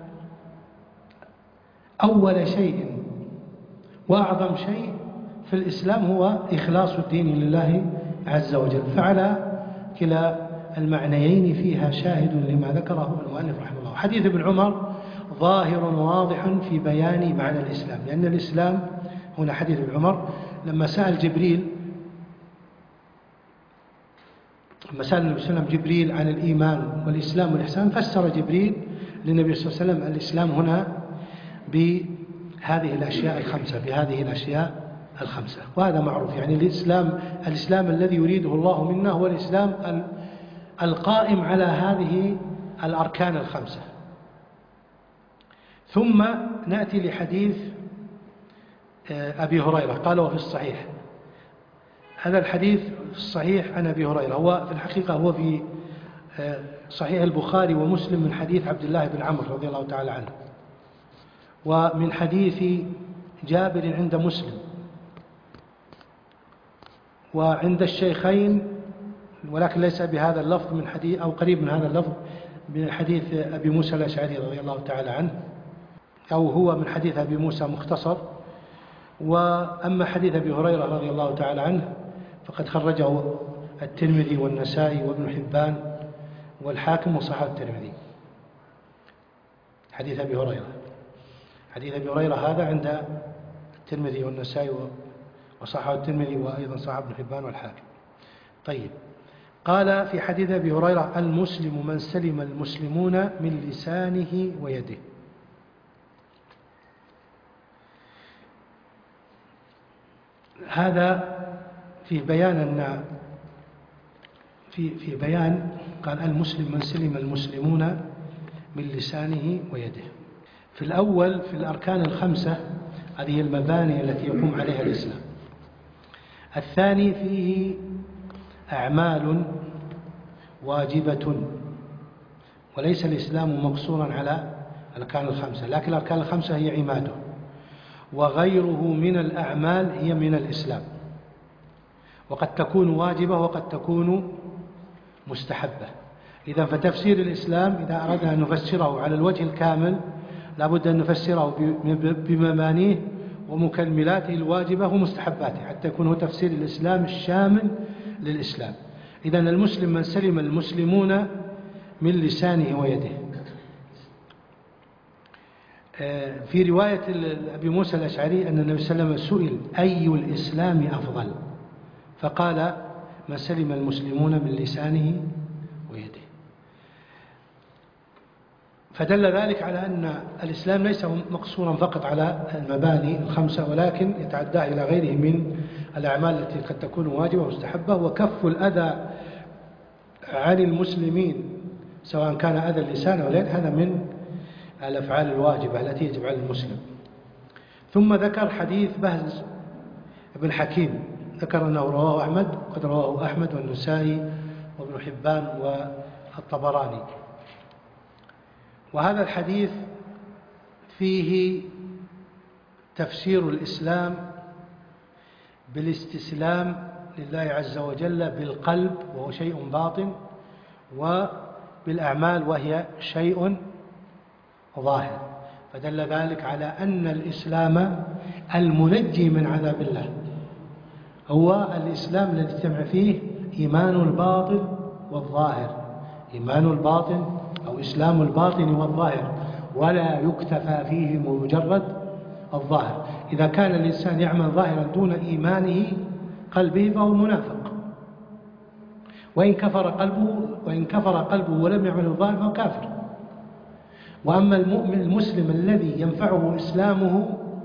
أول شيء وأعظم شيء في الإسلام هو إخلاص الدين لله عز وجل. فعلى كلا المعنيين فيها شاهد لما ذكره المؤلف رحمه الله. حديث ابن عمر ظاهر واضح في بيان معنى الإسلام، لأن الإسلام هنا حديث ابن عمر لما سأل جبريل لما سأل النبي صلى الله عليه وسلم جبريل عن الإيمان والإسلام والإحسان، فسر جبريل للنبي صلى الله عليه وسلم الإسلام هنا بهذه الأشياء الخمسة بهذه الأشياء الخمسة وهذا معروف. يعني الإسلام الإسلام الذي يريده الله منا هو الإسلام القائم على هذه الأركان الخمسة. ثم نأتي لحديث أبي هريرة قال وفي الصحيح. هذا الحديث الصحيح عن أبي هريرة هو في الحقيقة هو في صحيح البخاري ومسلم من حديث عبد الله بن عمرو رضي الله تعالى عنه، ومن حديث جابر عند مسلم، وعند الشيخين ولكن ليس بهذا اللفظ من حديث أو قريب من هذا اللفظ من حديث أبي موسى الأشعري رضي الله تعالى عنه، أو هو من حديث أبي موسى مختصر. وأما حديث أبي هريرة رضي الله تعالى عنه فقد خرجه الترمذي والنسائي وابن حبان والحاكم وصححه الترمذي. حديث أبي هريرة حديث أبي هريرة هذا عند الترمذي والنسائي وصححه الترمذي وأيضا صححه ابن حبان والحاكم. طيب، قال في حديث أبي هريرة المسلم من سلم المسلمون من لسانه ويده. هذا في بيان أن في في بيان قال المسلم من سلم المسلمون من لسانه ويده. في الأول في الأركان الخمسة هذه المباني التي يقوم عليها الإسلام. الثاني فيه أعمال واجبة، وليس الإسلام مقصورا على الأركان الخمسة، لكن الأركان الخمسة هي عماده، وغيره من الأعمال هي من الإسلام، وقد تكون واجبة وقد تكون مستحبة. إذا فتفسير الإسلام إذا أردنا أن نفسره على الوجه الكامل لابد أن نفسره بمبانيه ومكملاته الواجبة ومستحباته حتى يكون هو تفسير الإسلام الشامل للإسلام. إذن المسلم من سلم المسلمون من لسانه ويده. في رواية أبي موسى الأشعري أن النبي صلى الله عليه وسلم سئل أي الإسلام أفضل، فقال من سلم المسلمون من لسانه ويده. فدل ذلك على أن الإسلام ليس مقصورا فقط على المباني الخمسة، ولكن يتعدى إلى غيره من الأعمال التي قد تكون واجبة ومستحبة. وكف الأذى عن المسلمين سواء كان أذى اللسان أو اليد هذا من الأفعال الواجبة التي يجب على المسلم. ثم ذكر حديث بهز بن حكيم، ذكر أنه رواه أحمد، وقد رواه أحمد والنسائي وابن حبان والطبراني. وهذا الحديث فيه تفسير الإسلام بالاستسلام لله عز وجل بالقلب وهو شيء باطن، وبالأعمال وهي شيء ظاهر، فدل ذلك على أن الإسلام المنجي من عذاب الله هو الإسلام الذي اجتمع فيه إيمان الباطن والظاهر، إيمان الباطن أو إسلام الباطن والظاهر، ولا يكتفى فيه بمجرد الظاهر. إذا كان الإنسان يعمل ظاهرا دون إيمانه قلبه فهو منافق، وإن كفر قلبه وإن كفر قلبه ولم يعمل الظاهر فهو كافر. وأما المؤمن المسلم الذي ينفعه إسلامه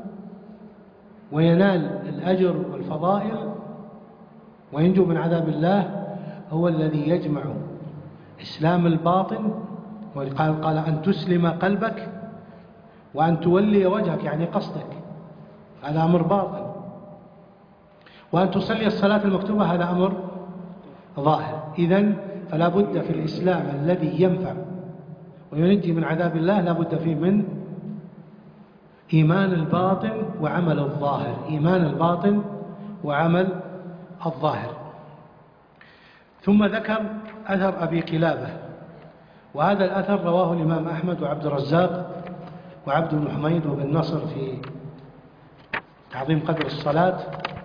وينال الأجر والفضائل وينجو من عذاب الله هو الذي يجمع إسلام الباطن، وقال قال أن تسلم قلبك وأن تولي وجهك يعني قصدك، هذا أمر باطن، وأن تصلي الصلاة المكتوبة هذا أمر ظاهر. إذن فلا بد في الإسلام الذي ينفع وينجي من عذاب الله لا بد فيه من إيمان الباطن وعمل الظاهر، إيمان الباطن وعمل الظاهر. ثم ذكر أثر أبي قلابة، وهذا الأثر رواه الإمام أحمد وعبد الرزاق وعبد بن حميد وابن نصر في تعظيم قدر الصلاة،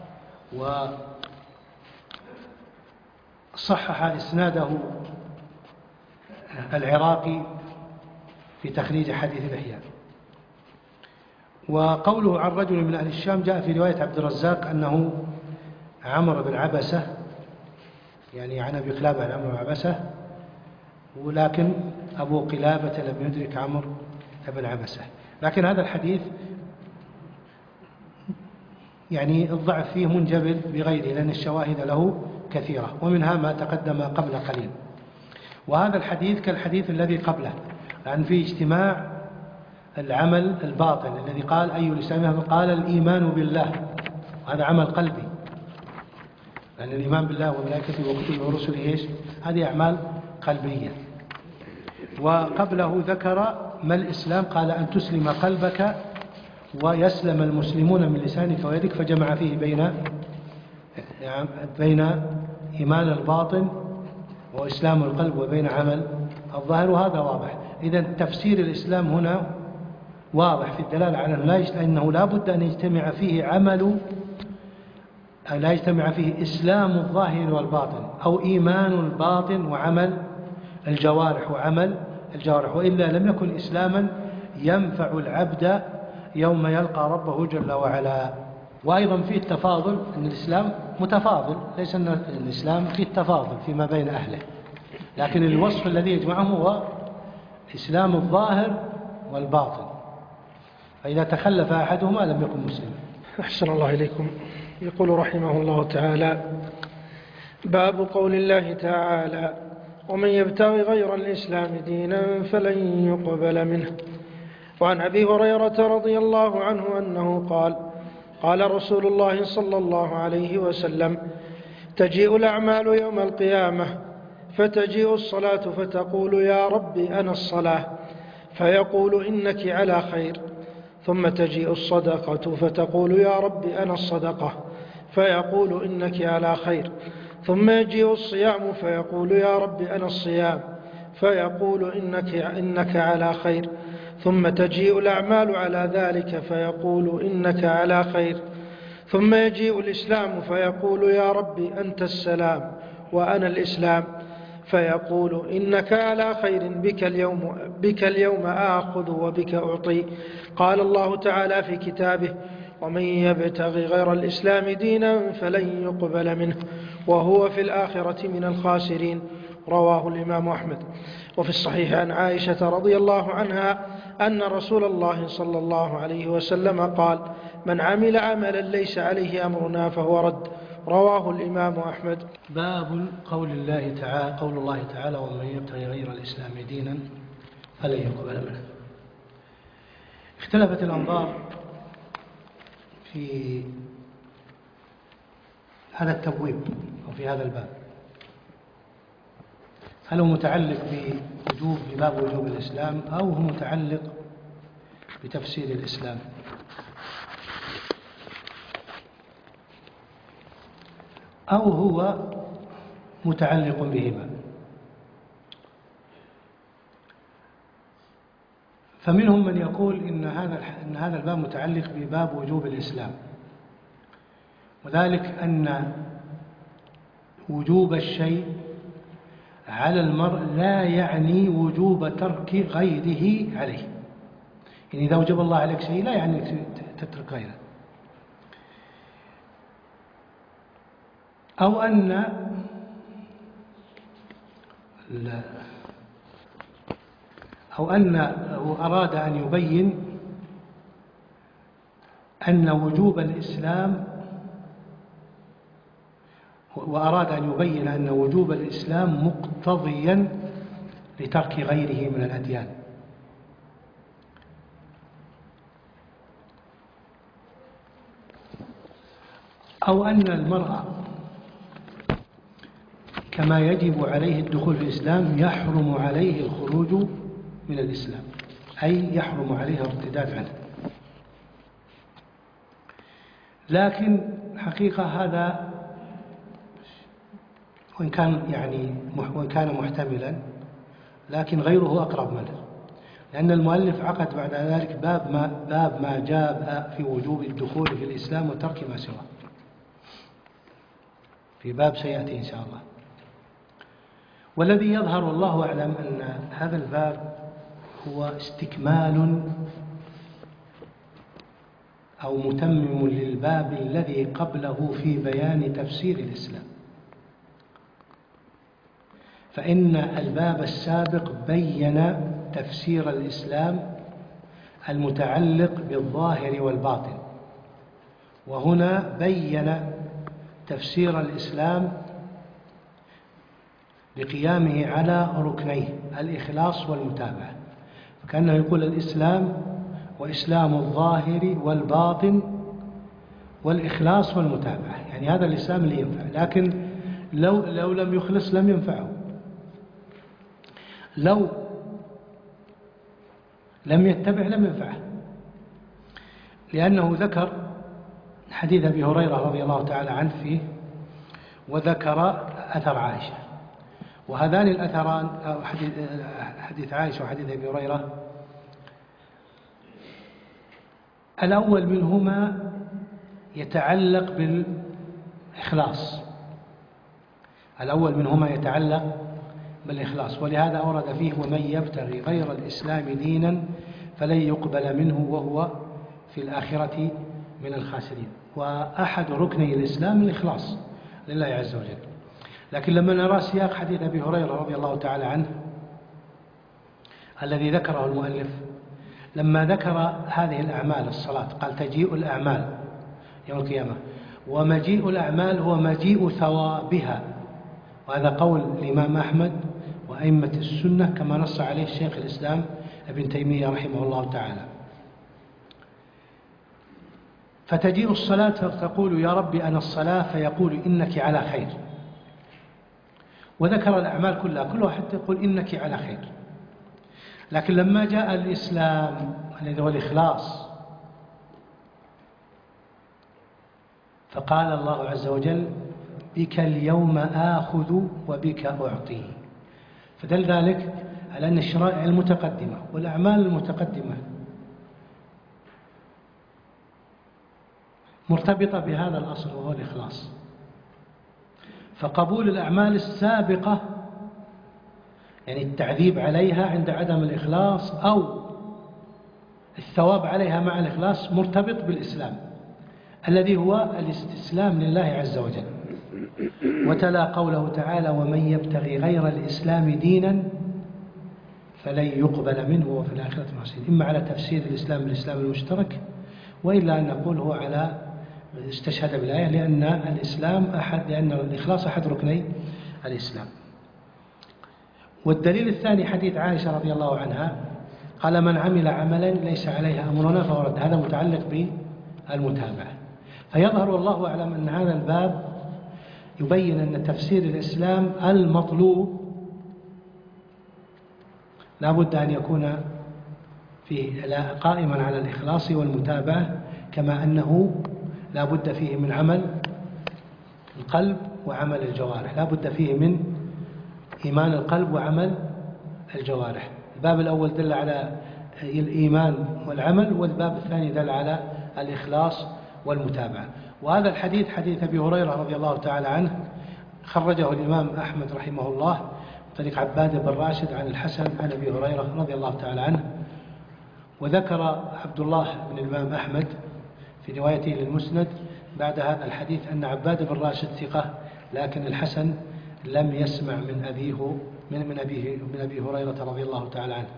وصحح إسناده العراقي في تخريج حديث الإحياء. وقوله عن رجل من أهل الشام جاء في رواية عبد الرزاق أنه عمرو بن عبسة، يعني عن أبي قلابة عن عمرو بن عبسة، ولكن أبو قلابة لم يدرك عمرو بن عبسة. لكن هذا الحديث يعني الضعف فيه منجبر بغيره، لأن الشواهد له كثيرة، ومنها ما تقدم قبل قليل. وهذا الحديث كالحديث الذي قبله، لأن فيه اجتماع العمل الباطن الذي قال أي الإسلام، قال الإيمان بالله، هذا عمل قلبي، لأن الإيمان بالله وملائكته وكتبه ورسله إيش؟ هذه أعمال قلبية. وقبله ذكر ما الإسلام، قال أن تسلم قلبك ويسلم المسلمون من لسانك ويدك، فجمع فيه بين بين إيمان الباطن وإسلام القلب وبين عمل الظاهر، وهذا واضح. إذن تفسير الإسلام هنا واضح في الدلالة على أنه لا بد أن يجتمع فيه عمل لا يجتمع فيه إسلام الظاهر والباطن، أو إيمان الباطن وعمل الجوارح وعمل الجوارح، وإلا لم يكن إسلاما ينفع العبد يوم يلقى ربه جل وعلا. وأيضا فيه التفاضل، أن الإسلام متفاضل، ليس أن الإسلام فيه التفاضل فيما بين أهله، لكن الوصف الذي يجمعهم هو إسلام الظاهر والباطن، فإذا تخلف أحدهما لم يكن مسلما. أحسن الله إليكم. يقول رحمه الله تعالى: باب قول الله تعالى: ومن يبتغي غير الإسلام دينا فلن يقبل منه. وعن أبي هريرة رضي الله عنه أنه قال: قال رسول الله صلى الله عليه وسلم: تجيء الأعمال يوم القيامة، فتجيء الصلاة فتقول يا رب أنا الصلاة، فيقول إنك على خير. ثم تجيء الصدقة فتقول يا رب أنا الصدقة، فيقول إنك على خير. ثم يجيء الصيام فيقول يا رب أنا الصيام، فيقول إنك, إنك على خير. ثم تجيء الأعمال على ذلك فيقول إنك على خير. ثم يجيء الإسلام فيقول يا رب أنت السلام وأنا الإسلام، فيقول إنك على خير، بك اليوم, بك اليوم آخذ وبك أعطي. قال الله تعالى في كتابه: ومن يبتغي غير الإسلام دينا فلن يقبل منه وهو في الآخرة من الخاسرين. رواه الإمام أحمد. وفي الصحيح عن عائشة رضي الله عنها أن رسول الله صلى الله عليه وسلم قال: من عمل عملا ليس عليه أمرنا فهو رد. رواه الإمام أحمد. باب قول الله تعالى قول الله تعالى: ومن يبتغي غير الإسلام دينا فلن يقبل منه. اختلفت الأنظار في هذا التبويب أو في هذا الباب، هل هو متعلق بوجوب بباب وجوب الإسلام أو هو متعلق بتفسير الإسلام؟ أو هو متعلق بهما. فمنهم من يقول إن هذا إن هذا الباب متعلق بباب وجوب الإسلام، وذلك أن وجوب الشيء على المرء لا يعني وجوب ترك غيره عليه. يعني إذا وجب الله عليك شيء لا يعني تترك غيره. أو أن أو أنه أراد أن يبين أن وجوب الإسلام وأراد أن يبين أن وجوب الإسلام مقتضيا لترك غيره من الأديان. أو أن المرأة كما يجب عليه الدخول في الإسلام يحرم عليه الخروج من الإسلام، أي يحرم عليه الارتداد عنه. لكن حقيقة هذا وإن كان يعني وإن كان محتملا، لكن غيره أقرب منه، لأن المؤلف عقد بعد ذلك باب ما باب ما جاء في وجوب الدخول في الإسلام وترك ما سواه، في باب سيأتي إن شاء الله. والذي يظهر والله أعلم أن هذا الباب هو استكمال أو متمم للباب الذي قبله في بيان تفسير الإسلام. فإن الباب السابق بين تفسير الإسلام المتعلق بالظاهر والباطن، وهنا بين تفسير الإسلام بقيامه على ركنيه الإخلاص والمتابعة. فكأنه يقول الإسلام وإسلام الظاهر والباطن والإخلاص والمتابعة، يعني هذا الإسلام اللي ينفع، لكن لو, لو لم يخلص لم ينفعه، لو لم يتبع لم ينفعه، لأنه ذكر حديث أبي هريرة رضي الله تعالى عنه فيه، وذكر أثر عائشة، وهذان الأثران حديث عائشة وحديث أبي هريرة الأول منهما يتعلق بالإخلاص، الأول منهما يتعلق بالإخلاص، ولهذا أورد فيه ومن يبتغي غير الإسلام دينا فلن يقبل منه وهو في الآخرة من الخاسرين. وأحد ركني الإسلام الإخلاص لله عز وجل. لكن لما نرى سياق حديث أبي هريرة رضي الله تعالى عنه الذي ذكره المؤلف، لما ذكر هذه الأعمال الصلاة قال تجيء الأعمال يوم القيامة، ومجيء الأعمال هو مجيء ثوابها، وهذا قول الإمام أحمد وأئمة السنة كما نص عليه الشيخ الإسلام ابن تيمية رحمه الله تعالى. فتجيء الصلاة فتقول يا ربي أنا الصلاة، فيقول إنك على خير، وذكر الأعمال كلها كل واحد يقول إنك على خير. لكن لما جاء الإسلام الذي هو الإخلاص فقال الله عز وجل بك اليوم آخذ وبك أعطي، فدل ذلك على أن الشرائع المتقدمة والأعمال المتقدمة مرتبطة بهذا الأصل وهو الإخلاص. فقبول الأعمال السابقة يعني التعذيب عليها عند عدم الإخلاص أو الثواب عليها مع الإخلاص مرتبط بالإسلام الذي هو الاستسلام لله عز وجل. وتلا قوله تعالى ومن يبتغي غير الإسلام دينا فلن يقبل منه وفي الآخرة من الخاسرين، إما على تفسير الإسلام بالإسلام المشترك، وإلا أن نقول هو على استشهد بالآية، لأن الإسلام أحد لأن الإخلاص أحد ركني الإسلام. والدليل الثاني حديث عائشة رضي الله عنها قال من عمل عملا ليس عليه أمرنا فهو رد، هذا متعلق بالمتابعة. فيظهر والله أعلم أن هذا الباب يبين أن تفسير الإسلام المطلوب لا بد أن يكون فيه قائما على الإخلاص والمتابعة، كما أنه لا بد فيه من عمل القلب وعمل الجوارح، لا بد فيه من إيمان القلب وعمل الجوارح. الباب الأول دل على الإيمان والعمل، والباب الثاني دل على الإخلاص والمتابعة. وهذا الحديث حديث أبي هريرة رضي الله تعالى عنه خرجه الإمام أحمد رحمه الله طريق عباد بن راشد عن الحسن عن أبي هريرة رضي الله تعالى عنه. وذكر عبد الله بن الإمام أحمد في روايته للمسند بعد هذا الحديث أن عباد بن راشد ثقة، لكن الحسن لم يسمع من أبيه من من أبيه من أبي هريرة رضي الله تعالى عنه.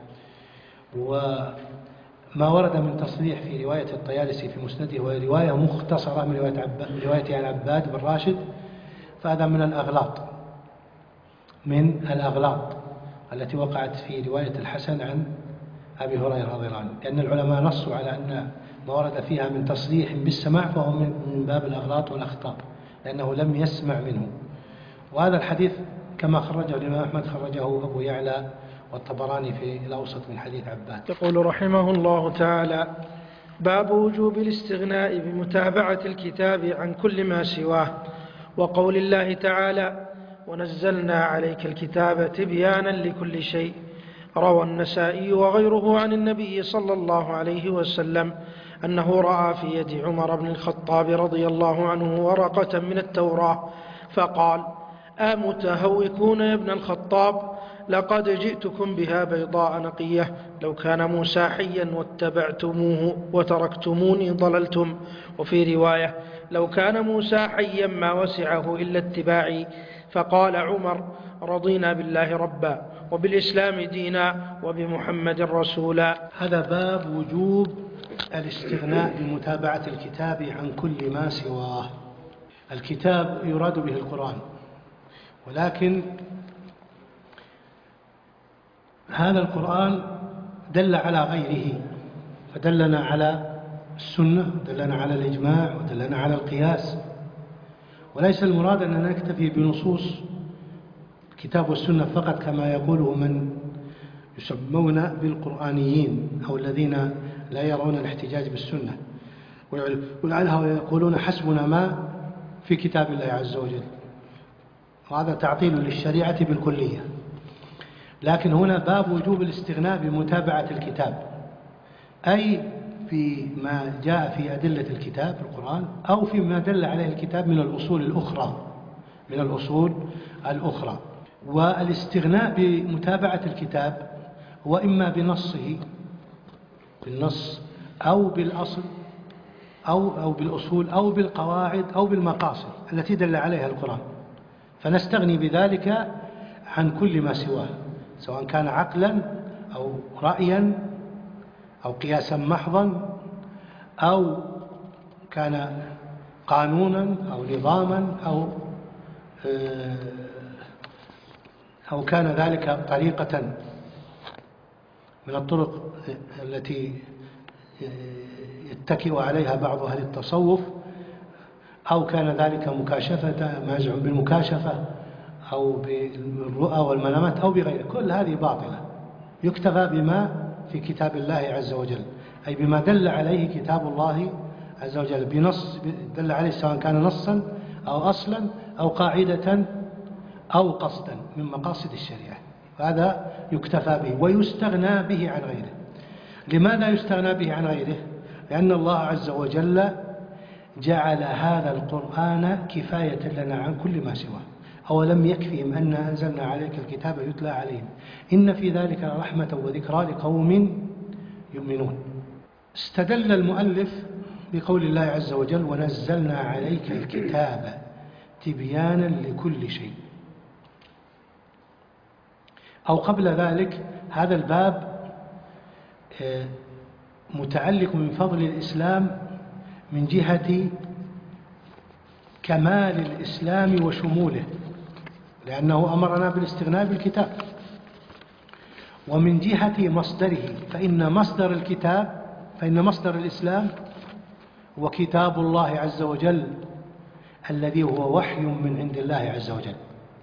وما ورد من تصريح في رواية الطيالسي في مسنده وهي رواية مختصرة من رواية عباد رواية عن عباد بن راشد، فهذا من الأغلاط من الأغلاط التي وقعت في رواية الحسن عن أبي هريرة رضي الله عنه، لأن العلماء نصوا على أن ما ورد فيها من تصريح بالسماع فهو من باب الأغلاط والأخطاء، لأنه لم يسمع منه. وهذا الحديث كما خرجه الإمام أحمد خرجه أبو يعلى والطبراني في الأوسط من حديث عباد. يقول رحمه الله تعالى: باب وجوب الاستغناء بمتابعة الكتاب عن كل ما سواه، وقول الله تعالى: ونزلنا عليك الكتاب تبيانا لكل شيء. روى النسائي وغيره عن النبي صلى الله عليه وسلم أنه رأى في يد عمر بن الخطاب رضي الله عنه ورقة من التوراة فقال: أمتهوكون يا ابن الخطاب؟ لقد جئتكم بها بيضاء نقية، لو كان موسى حيا واتبعتموه وتركتموني ضللتم. وفي رواية: لو كان موسى حيا ما وسعه إلا اتباعي. فقال عمر: رضينا بالله ربا وبالإسلام دينا وبمحمد رسولا. هذا باب وجوب الاستغناء بمتابعة الكتاب عن كل ما سواه. الكتاب يراد به القرآن، ولكن هذا القرآن دل على غيره، فدلنا على السنة ودلنا على الإجماع ودلنا على القياس، وليس المراد أننا نكتفي بنصوص الكتاب والسنة فقط كما يقوله من يسمون بالقرآنيين أو الذين لا يرون الاحتجاج بالسنة، ولعلها يقولون حسبنا ما في كتاب الله عز وجل، وهذا تعطيل للشريعة بالكلية. لكن هنا باب وجوب الاستغناء بمتابعة الكتاب، أي فيما جاء في أدلة الكتاب القرآن أو فيما دل عليه الكتاب من الأصول الأخرى من الأصول الأخرى. والاستغناء بمتابعة الكتاب هو إما بنصه بالنص أو بالأصل أو أو بالأصول أو بالقواعد أو بالمقاصد التي دل عليها القرآن، فنستغني بذلك عن كل ما سواه، سواء كان عقلا أو رأيا أو قياسا محضا أو كان قانونا أو نظاما أو أو كان ذلك طريقة من الطرق التي يتكئ عليها بعض أهل التصوف، أو كان ذلك مكاشفة ما يزعم بالمكاشفة أو بالرؤى والمنامات أو بغيره. كل هذه باطلة، يكتفى بما في كتاب الله عز وجل، أي بما دل عليه كتاب الله عز وجل بنص دل عليه، سواء كان نصا أو أصلا أو قاعدة أو قصدا من مقاصد الشريعة، هذا يكتفى به ويستغنى به عن غيره. لماذا يستغنى به عن غيره؟ لأن الله عز وجل جعل هذا القرآن كفاية لنا عن كل ما سواه. أولم يكفهم أن أنزلنا عليك الكتاب يتلى عليهم إن في ذلك لرحمة وذكرى لقوم يؤمنون. استدل المؤلف بقول الله عز وجل: ونزلنا عليك الكتاب تبيانا لكل شيء. أو قبل ذلك هذا الباب متعلق من فضل الإسلام من جهة كمال الإسلام وشموله، لأنه أمرنا بالاستغناء بالكتاب، ومن جهة مصدره، فإن مصدر الكتاب فإن مصدر الإسلام هو كتاب الله عز وجل الذي هو وحي من عند الله عز وجل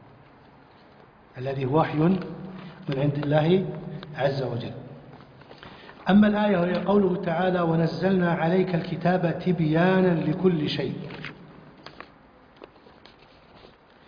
الذي هو وحي من عند الله عز وجل. أما الآية وهي قوله تعالى: ونزلنا عليك الكتاب تبيانا لكل شيء.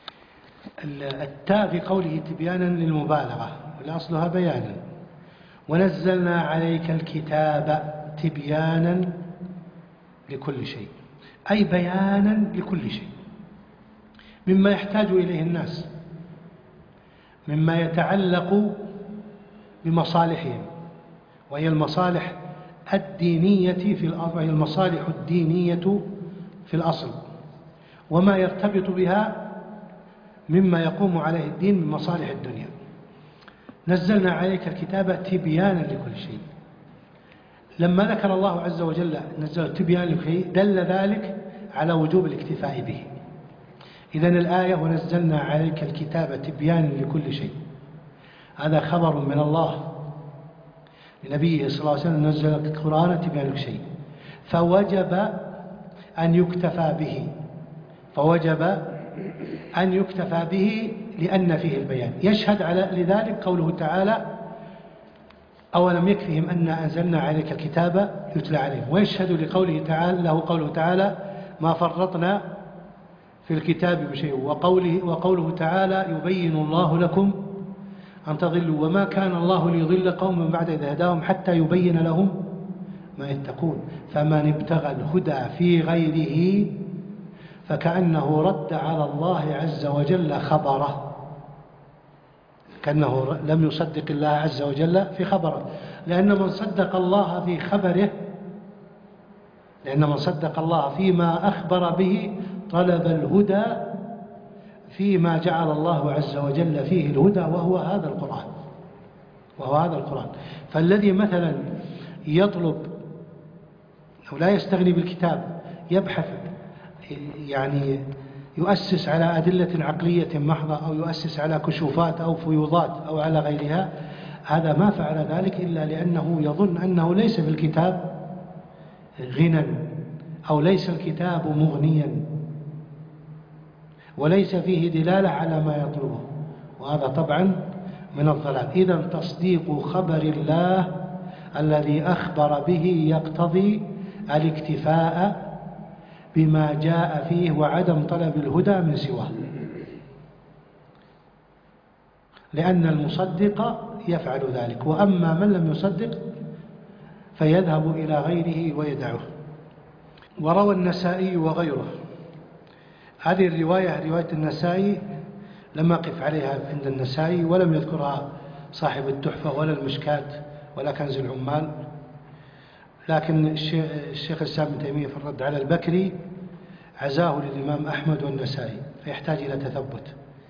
التاء في قوله تبيانا للمبالغة والأصلها بيانا. ونزلنا عليك الكتاب تبيانا لكل شيء، أي بيانا لكل شيء مما يحتاج إليه الناس، مما يتعلق بمصالحهم، وهي المصالح الدينية في الأصل، وهي المصالح الدينية في الأصل، وما يرتبط بها مما يقوم عليه الدين من مصالح الدنيا. نزلنا عليك الكتاب تبيانا لكل شيء. لما ذكر الله عز وجل نزل تبيانا لكل شيء دل ذلك على وجوب الاكتفاء به. إذن الآية ونزلنا عليك الكتاب تبيانا لكل شيء، هذا خبر من الله لنبيه صلى الله عليه وسلم نزل القرآن تبيانا لكل شيء، فوجب أن يكتفى به، فوجب أن يكتفى به لأن فيه البيان. يشهد على لذلك قوله تعالى أولم يكفهم أن أنزلنا عليك الكتاب يتلى عليهم، ويشهد لقوله تعالى له قوله تعالى ما فرطنا في الكتاب بشيء، وقوله, وقوله تعالى يبين الله لكم أن تضلوا وما كان الله ليضل قوما بعد إذ هداهم حتى يبين لهم ما يتقون فمن ابتغى الهدى في غيره فكأنه رد على الله عز وجل خبره، كأنه لم يصدق الله عز وجل في خبره، لأن من صدق الله في خبره لأن من صدق الله فيما أخبر به طلب الهدى فيما جعل الله عز وجل فيه الهدى وهو هذا القرآن وهو هذا القرآن. فالذي مثلا يطلب أو لا يستغني بالكتاب يبحث يعني يؤسس على أدلة عقلية محضة أو يؤسس على كشوفات أو فيوضات أو على غيرها، هذا ما فعل ذلك إلا لأنه يظن أنه ليس في الكتاب غنى أو ليس الكتاب مغنيا وليس فيه دلالة على ما يطلبه، وهذا طبعا من الضلال. إذن تصديق خبر الله الذي أخبر به يقتضي الاكتفاء بما جاء فيه وعدم طلب الهدى من سواه، لأن المصدق يفعل ذلك، وأما من لم يصدق فيذهب إلى غيره ويدعه. وروى النسائي وغيره، هذه الرواية رواية النسائي لم أقف عليها عند النسائي ولم يذكرها صاحب التحفة ولا المشكات ولا كنز العمال، لكن الشيخ الإسلام ابن تيمية في الرد على البكري عزاه للإمام أحمد والنسائي فيحتاج إلى تثبت.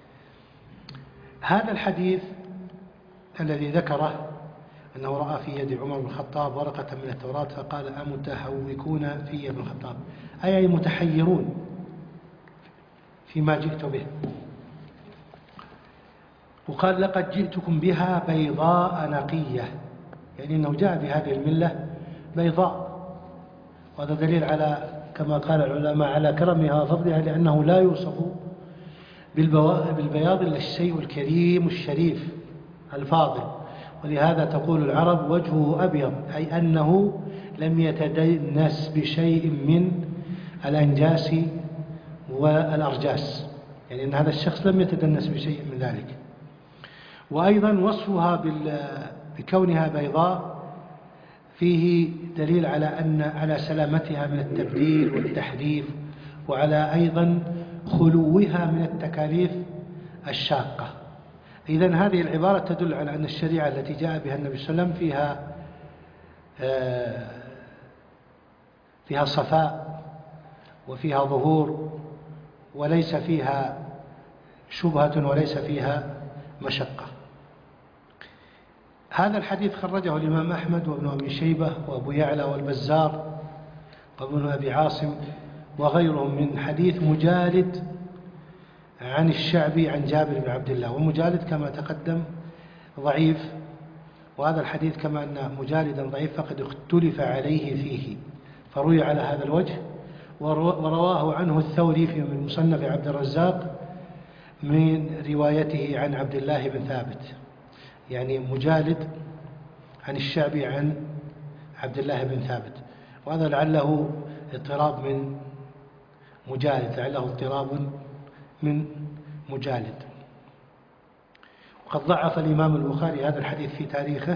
هذا الحديث الذي ذكره أنه رأى في يد عمر بن الخطاب ورقة من التوراة فقال أمتهوكون في ابن الخطاب، أي متحيرون فيما جئت به، وقال لقد جئتكم بها بيضاء نقية، يعني أنه جاء بهذه الملة بيضاء، وهذا دليل على كما قال العلماء على كرمها وفضلها، لأنه لا يوصف بالبياض إلا الشيء الكريم الشريف الفاضل، ولهذا تقول العرب وجهه أبيض، أي أنه لم يتدنس بشيء من الأنجاس والأرجاس، يعني أن هذا الشخص لم يتدنس بشيء من ذلك. وأيضا وصفها بكونها بيضاء فيه دليل على أن على سلامتها من التبديل والتحريف، وعلى أيضا خلوها من التكاليف الشاقة. إذن هذه العبارة تدل على أن الشريعة التي جاء بها النبي صلى الله عليه وسلم فيها فيها صفاء وفيها ظهور وليس فيها شبهة وليس فيها مشقة. هذا الحديث خرجه الإمام أحمد وابن أبي شيبة وأبو يعلى والبزار وابن أبي عاصم وغيرهم من حديث مجالد عن الشعبي عن جابر بن عبد الله، ومجالد كما تقدم ضعيف، وهذا الحديث كما أن مجالدا ضعيف فقد اختلف عليه فيه، فروي على هذا الوجه، ورواه عنه الثوري في مصنف عبد الرزاق من روايته عن عبد الله بن ثابت، يعني مجالد عن الشعبي عن عبد الله بن ثابت، وهذا لعله اضطراب من مجالد، لعله اضطراب من مجالد. وقد ضعف الإمام البخاري هذا الحديث في تاريخه،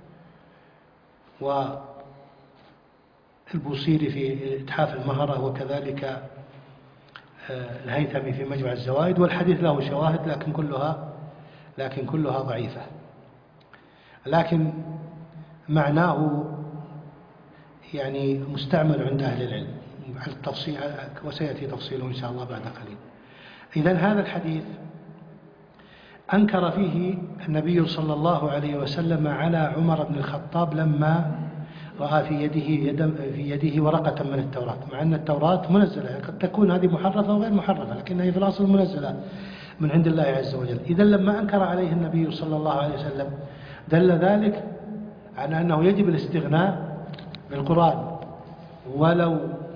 والبوصيري في إتحاف المهرة، وكذلك الهيثمي في مجمع الزوائد، والحديث له شواهد لكن كلها لكن كلها ضعيفة. لكن معناه يعني مستعمل عند أهل العلم على التفصيل، وسيأتي تفصيله إن شاء الله بعد قليل. إذن هذا الحديث أنكر فيه النبي صلى الله عليه وسلم على عمر بن الخطاب لما رأى في يده يد في يده ورقة من التوراة، مع أن التوراة منزلة، قد تكون هذه محرفة وغير محرفة، لكنها في الأصل منزلة من عند الله عز وجل. إذن لما أنكر عليه النبي صلى الله عليه وسلم دل ذلك على أنه يجب الاستغناء بالقرآن، ولو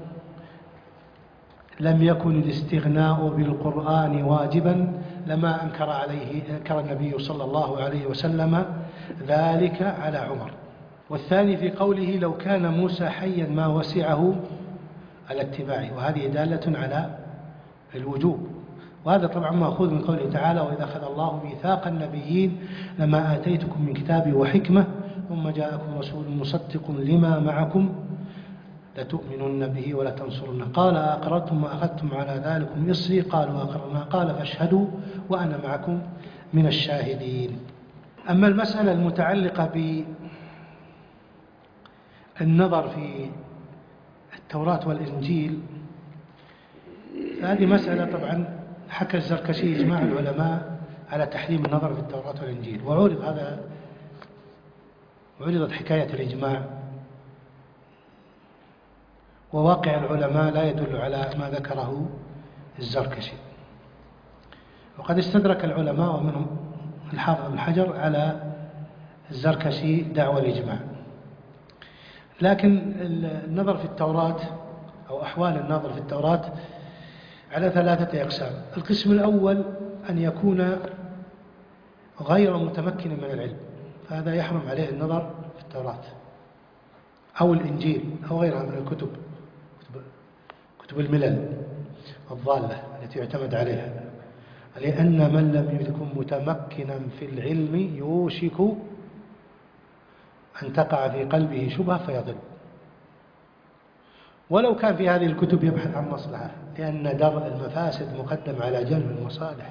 لم يكن الاستغناء بالقرآن واجبا لما أنكر عليه أنكر النبي صلى الله عليه وسلم ذلك على عمر. والثاني في قوله لو كان موسى حيا ما وسعه الاتباع، وهذه دالة على الوجوب، وهذا طبعا مأخوذ من قوله تعالى وإذا أخذ الله ميثاق النبيين لما آتيتكم من كتاب وحكمة ثم جاءكم رسول مصدق لما معكم لتؤمنن به ولتنصرن قال أقررتم وأخذتم على ذلكم إصري قالوا أقررنا قال فاشهدوا وأنا معكم من الشاهدين. أما المسألة المتعلقة بالنظر في التوراة والإنجيل هذه مسألة طبعا حكى الزركشي إجماع العلماء على تحريم النظر في التوراة والإنجيل، وعرض هذا وعرضت حكاية الإجماع، وواقع العلماء لا يدل على ما ذكره الزركشي. وقد استدرك العلماء ومنهم الحافظ بن حجر على الزركشي دعوى الإجماع. لكن النظر في التوراة أو أحوال النظر في التوراة على ثلاثة أقسام. القسم الأول أن يكون غير متمكن من العلم، فهذا يحرم عليه النظر في التوراة أو الإنجيل أو غيرها من الكتب كتب الملل الضالة التي يعتمد عليها، لأن من لم يكن متمكنا في العلم يوشك أن تقع في قلبه شبهة فيضل، ولو كان في هذه الكتب يبحث عن مصلحة، لأن درء المفاسد مقدم على جلب المصالح.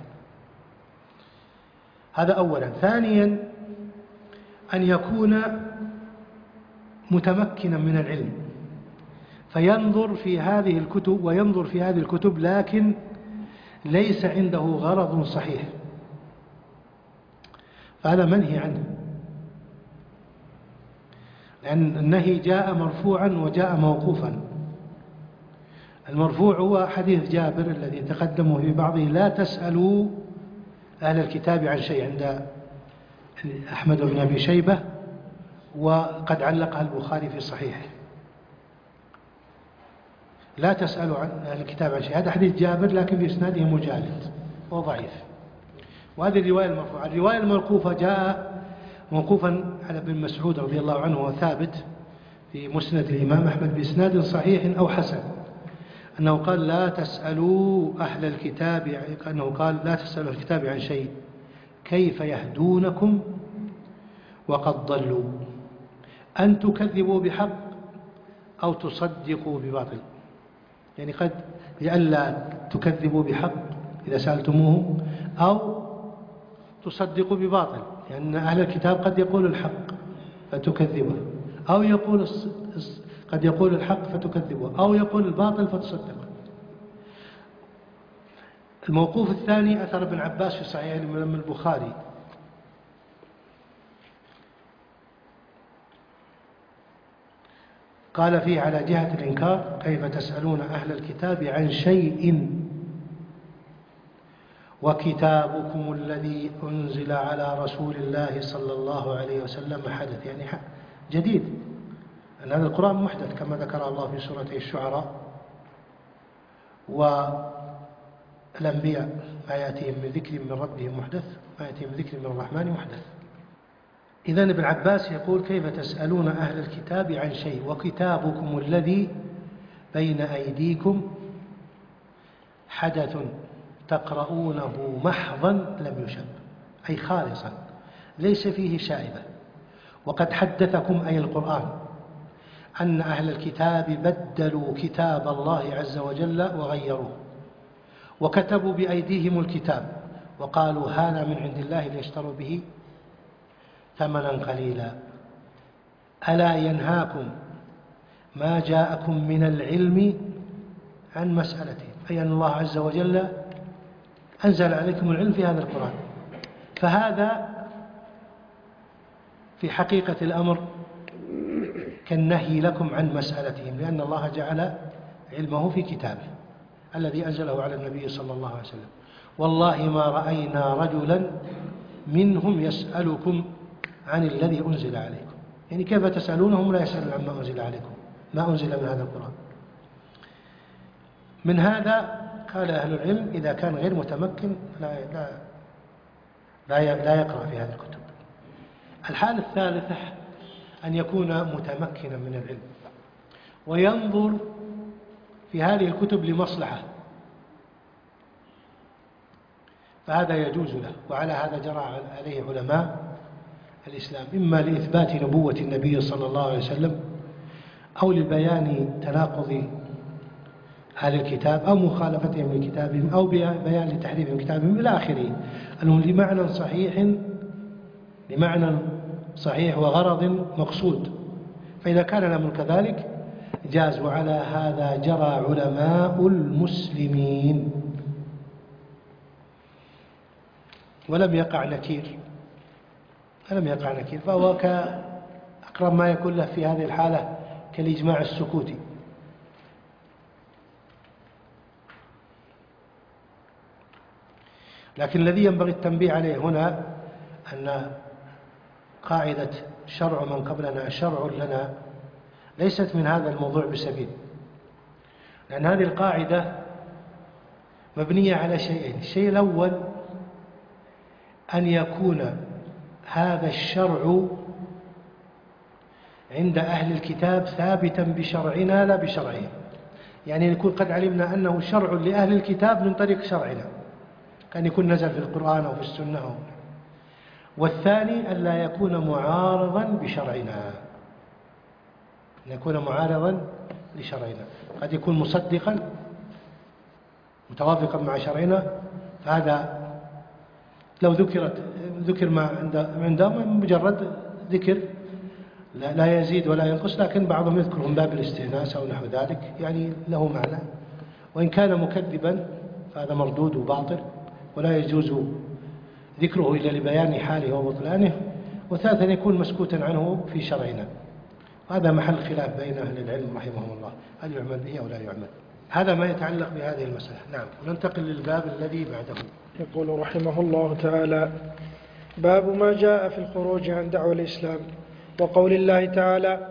هذا أولا. ثانيا أن يكون متمكنا من العلم فينظر في هذه الكتب وينظر في هذه الكتب لكن ليس عنده غرض صحيح، فهذا منهي عنه، لأن النهي جاء مرفوعا وجاء موقوفا. المرفوع هو حديث جابر الذي تقدمه في بعضه لا تسألوا أهل الكتاب عن شيء عند أحمد بن أبي شيبة، وقد علقها البخاري في صحيحه، لا تسألوا عن أهل الكتاب عن شيء. هذا حديث جابر لكن في إسناده مجالد وضعيف، وهذه الرواية المرفوعة. الرواية الموقوفة جاء موقوفا على ابن مسعود رضي الله عنه وثابت في مسند الإمام أحمد بإسناد صحيح أو حسن أنه قال لا تسألوا أهل الكتاب أنه قال لا تسألوا أهل الكتاب عن شيء كيف يهدونكم وقد ضلوا أن تكذبوا بحق أو تصدقوا بباطل، يعني قد لئلا تكذبوا بحق إذا سألتموه أو تصدقوا بباطل، لأن يعني أهل الكتاب قد يقول الحق فتكذبه، أو يقول قد يقول الحق فتكذبه، أو يقول الباطل فتصدقه. الموقوف الثاني أثر ابن عباس في صحيح من البخاري قال فيه على جهة الإنكار كيف تسألون أهل الكتاب عن شيء وكتابكم الذي أنزل على رسول الله صلى الله عليه وسلم حدث، يعني جديد، أن هذا القرآن محدث كما ذكر الله في سورة الشعراء، والأنبياء ما يأتيهم من ذكر من ربهم محدث ما يأتيهم من ذكر من الرحمن محدث. إذن ابن عباس يقول كيف تسألون أهل الكتاب عن شيء وكتابكم الذي بين أيديكم حدث تقرؤونه محضا لم يشب، أي خالصا ليس فيه شائبة. وقد حدثكم أي القرآن أن أهل الكتاب بدلوا كتاب الله عز وجل وغيروه، وكتبوا بأيديهم الكتاب وقالوا هذا من عند الله ليشتروا به ثمنا قليلا. ألا ينهاكم ما جاءكم من العلم عن مسألته، أي أن الله عز وجل أنزل عليكم العلم في هذا القرآن. فهذا في حقيقة الأمر كالنهي لكم عن مسألتهم، لأن الله جعل علمه في كتابه الذي أنزله على النبي صلى الله عليه وسلم. والله ما رأينا رجلا منهم يسألكم عن الذي أنزل عليكم، يعني كيف تسألونهم لا يسألون عما أنزل عليكم، ما أنزل من هذا القرآن. من هذا قال أهل العلم إذا كان غير متمكن لا لا لا لا يقرأ في هذه الكتب. الحالة الثالثة أن يكون متمكنا من العلم وينظر في هذه الكتب لمصلحة، فهذا يجوز له. وعلى هذا جرى عليه علماء الإسلام، إما لإثبات نبوة النبي صلى الله عليه وسلم، أو لبيان تناقض أهل الكتاب أو مخالفتهم لكتابهم، أو بيان لتحريفهم كتابهم إلى آخره، أنهم لمعنى صحيح لمعنى صحيح وغرض مقصود. فإذا كان الأمر كذلك جاز. وعلى هذا جرى علماء المسلمين، ولم يقع نكير ولم يقع نكير فهو كأقرب ما يكون له في هذه الحالة كالإجماع السكوتي. لكن الذي ينبغي التنبيه عليه هنا أن قاعدة شرع من قبلنا شرع لنا ليست من هذا الموضوع بسبيل، لأن هذه القاعدة مبنية على شيئين. الشيء الأول أن يكون هذا الشرع عند أهل الكتاب ثابتا بشرعنا لا بشرعهم، يعني يكون قد علمنا أنه شرع لأهل الكتاب من طريق شرعنا، كان يكون نزل في القرآن أو في السنة أو. والثاني أن لا يكون معارضا بشرعنا، أن يكون معارضا لشرعنا، قد يكون مصدقا متوافقا مع شرعنا، فهذا لو ذكرت ذكر ما عندهم مجرد ذكر لا يزيد ولا ينقص، لكن بعضهم يذكر من باب الاستئناس أو نحو ذلك، يعني له معنى. وإن كان مكذبا فهذا مردود وباطل ولا يجوز ذكره إلا لبيان حاله وبطلانه. وثالثا يكون مسكوتا عنه في شرعنا، وهذا محل خلاف بين أهل العلم رحمهم الله، هل يعمل به أو لا يعمل. هذا ما يتعلق بهذه المسألة. نعم. وننتقل للباب الذي بعده. يقول رحمه الله تعالى: باب ما جاء في الخروج عن دعوى الإسلام، وقول الله تعالى: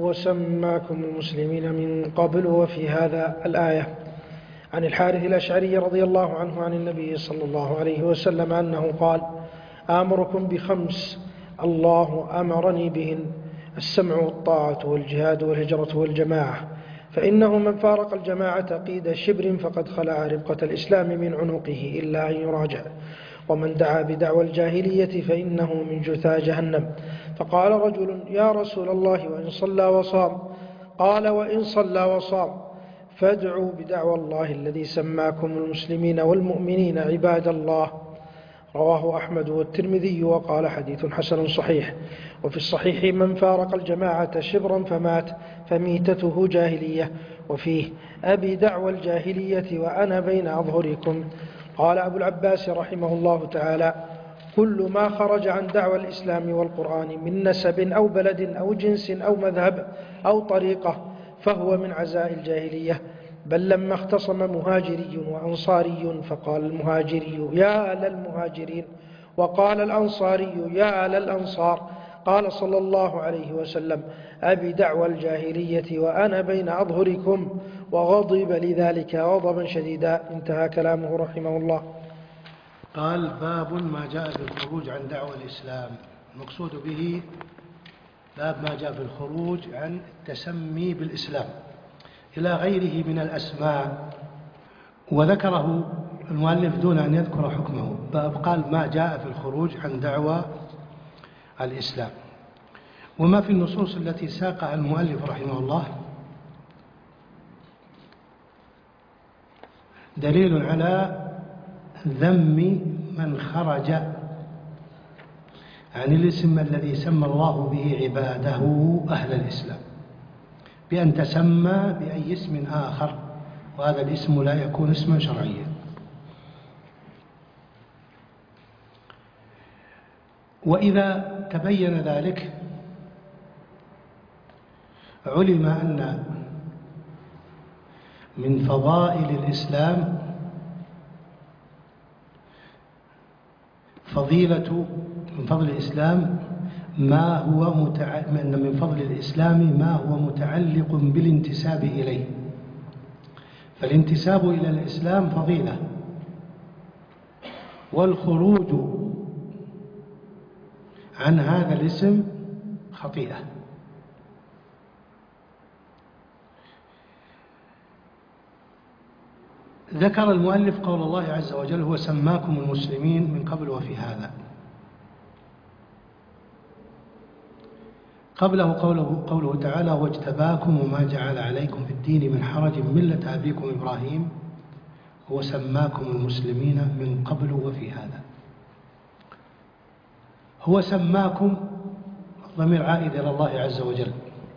وسماكم المسلمين من قبل وفي هذا الآية. عن الحارث الأشعري رضي الله عنه عن النبي صلى الله عليه وسلم أنه قال: آمركم بخمس الله أمرني بهن: السمع والطاعة والجهاد والهجرة والجماعة، فإنه من فارق الجماعة قيد شبر فقد خلع ربقة الإسلام من عنقه إلا أن يراجع، ومن دعا بدعوى الجاهلية فإنه من جثى جهنم. فقال رجل: يا رسول الله وإن صلى وصام؟ قال: وإن صلى وصام فادعوا بدعوى الله الذي سماكم المسلمين والمؤمنين عباد الله. رواه أحمد والترمذي وقال: حديث حسن صحيح. وفي الصحيح: من فارق الجماعة شبرا فمات فميتته جاهلية. وفيه: أبي دعوى الجاهلية وأنا بين أظهركم. قال أبو العباس رحمه الله تعالى: كل ما خرج عن دعوى الإسلام والقرآن من نسب أو بلد أو جنس أو مذهب أو طريقة فهو من عزاء الجاهلية. بل لما اختصم مهاجري وأنصاري فقال المهاجري: يا للمهاجرين، وقال الأنصاري: يا للأنصار، قال صلى الله عليه وسلم: أبي دعوى الجاهلية وأنا بين أظهركم، وغضب لذلك غضبا شديدا. انتهى كلامه رحمه الله. قال: باب ما جاء في الخروج عن دعوى الإسلام. المقصود به باب ما جاء في الخروج عن التسمي بالإسلام إلى غيره من الأسماء. وذكره المؤلف دون أن يذكر حكمه، باب قال ما جاء في الخروج عن دعوى الإسلام. وما في النصوص التي ساقها المؤلف رحمه الله دليل على ذم من خرج عن الاسم الذي سمى الله به عباده أهل الإسلام، بأن تسمى بأي اسم آخر، وهذا الاسم لا يكون اسما شرعيا. وإذا تبين ذلك علم أن من فضائل الإسلام فضيلة من فضل الإسلام ما هو متع... من فضل الإسلام ما هو متعلق بالانتساب إليه، فالانتساب إلى الإسلام فضيلة، والخروج عن هذا الاسم خطيئة. ذكر المؤلف قول الله عز وجل هو سماكم المسلمين من قبل وفي هذا. قبله قوله, قوله تعالى واجتباكم وما جعل عليكم في الدين من حرج ملة أبيكم إبراهيم هو سماكم المسلمين من قبل وفي هذا. هو سماكم الضمير عائد إلى الله عز وجل،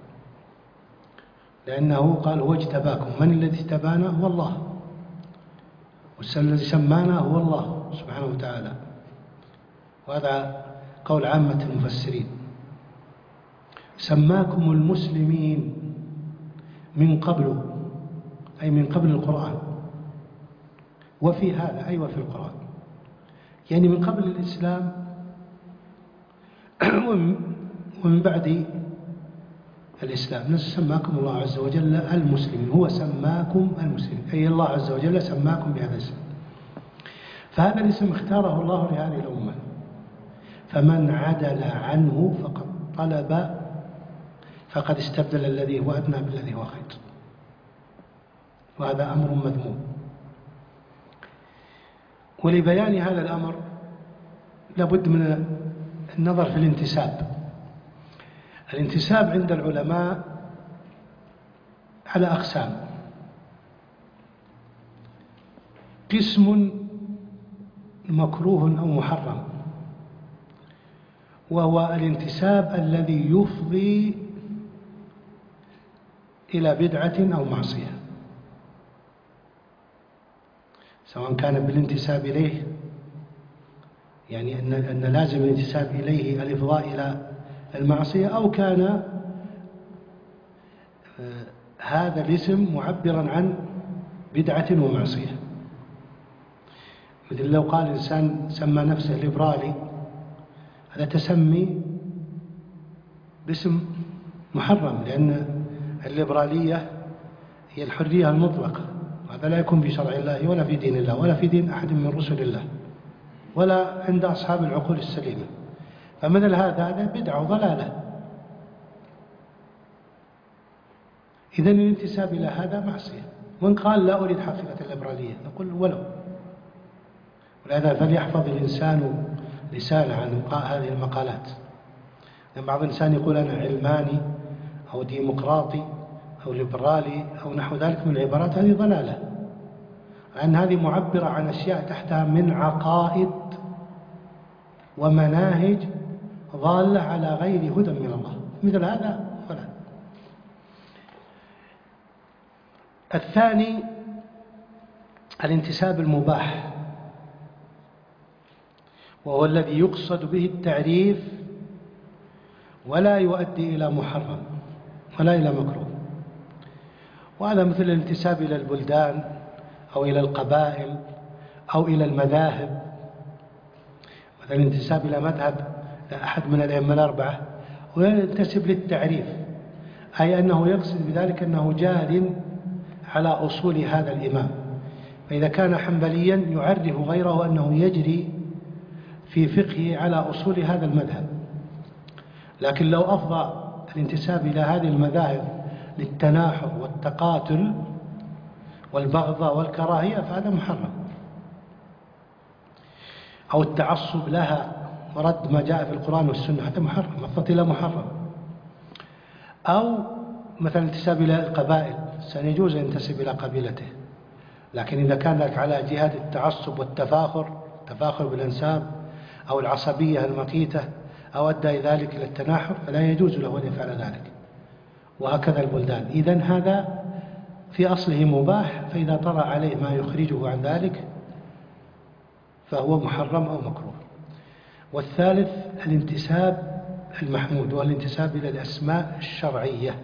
لأنه قال هو اجتباكم. من الذي اجتبانا؟ هو الله، والذي سمانا هو الله سبحانه وتعالى، وهذا قول عامة المفسرين. سماكم المسلمين من قبل، أي من قبل القرآن، وفي هذا أي وفي القرآن، يعني من قبل الإسلام ومن بعد الإسلام. سماكم الله عز وجل المسلمين، هو سماكم المسلمين، أي الله عز وجل سماكم بهذا الاسم. فهذا الاسم اختاره الله لهذه الأمة، فمن عدل عنه فقد طلب فقد استبدل الذي هو أدنى بالذي هو خير، وهذا أمر مذموم. ولبيان هذا الأمر لابد من النظر في الانتساب. الانتساب عند العلماء على أقسام: قسم مكروه أو محرم، وهو الانتساب الذي يفضي إلى بدعة أو معصية، سواء كان بالانتساب إليه، يعني أن أن لازم الانتساب إليه الإفضاء إلى المعصية، أو كان هذا الاسم معبرا عن بدعة ومعصية. مثل لو قال إنسان سمى نفسه ليبرالي، هذا تسمي باسم محرم، لأن الليبرالية هي الحرية المطلقة، وهذا لا يكون في شرع الله ولا في دين الله ولا في دين أحد من رسل الله ولا عند أصحاب العقول السليمة. فمثل هذا هذا بدعة وضلالة. إذن الانتساب إلى هذا معصية. وإن قال لا أريد حقيقة الليبرالية، نقول ولو. ولهذا فليحفظ الإنسان لسانه عن هذه المقالات. لأن بعض الإنسان يقول أنا علماني أو ديمقراطي أو ليبرالي أو نحو ذلك من العبارات، هذه ضلالة، لأن هذه معبرة عن أشياء تحتها من عقائد ومناهج ضالة على غير هدى من الله. مثل هذا ضلال. الثاني الانتساب المباح، وهو الذي يقصد به التعريف ولا يؤدي إلى محرم ولا إلى مكروه. وهذا مثل الانتساب إلى البلدان أو إلى القبائل أو إلى المذاهب. مثل الانتساب إلى مذهب أحد من الأئمة الأربعة وينتسب للتعريف، أي أنه يقصد بذلك أنه جار على أصول هذا الإمام. فإذا كان حنبليا يعرف غيره أنه يجري في فقهه على أصول هذا المذهب. لكن لو أفضى الانتساب إلى هذه المذاهب للتناحر والتقاتل والبغضاء والكراهية فهذا محرم. أو التعصب لها ورد ما جاء في القرآن والسنة، هذا محرم، الخطوة إلى محرم. أو مثلا الانتساب إلى القبائل، سيجوز أن ينتسب إلى قبيلته، لكن إذا كان ذلك على جهة التعصب والتفاخر، التفاخر بالأنساب أو العصبية المقيتة، أو أدى ذلك إلى التناحر، فلا يجوز له أن يفعل ذلك. وهكذا البلدان. إذن هذا في أصله مباح، فإذا طرأ عليه ما يخرجه عن ذلك فهو محرم أو مكروه. والثالث الانتساب المحمود، وهو الانتساب إلى الأسماء الشرعية.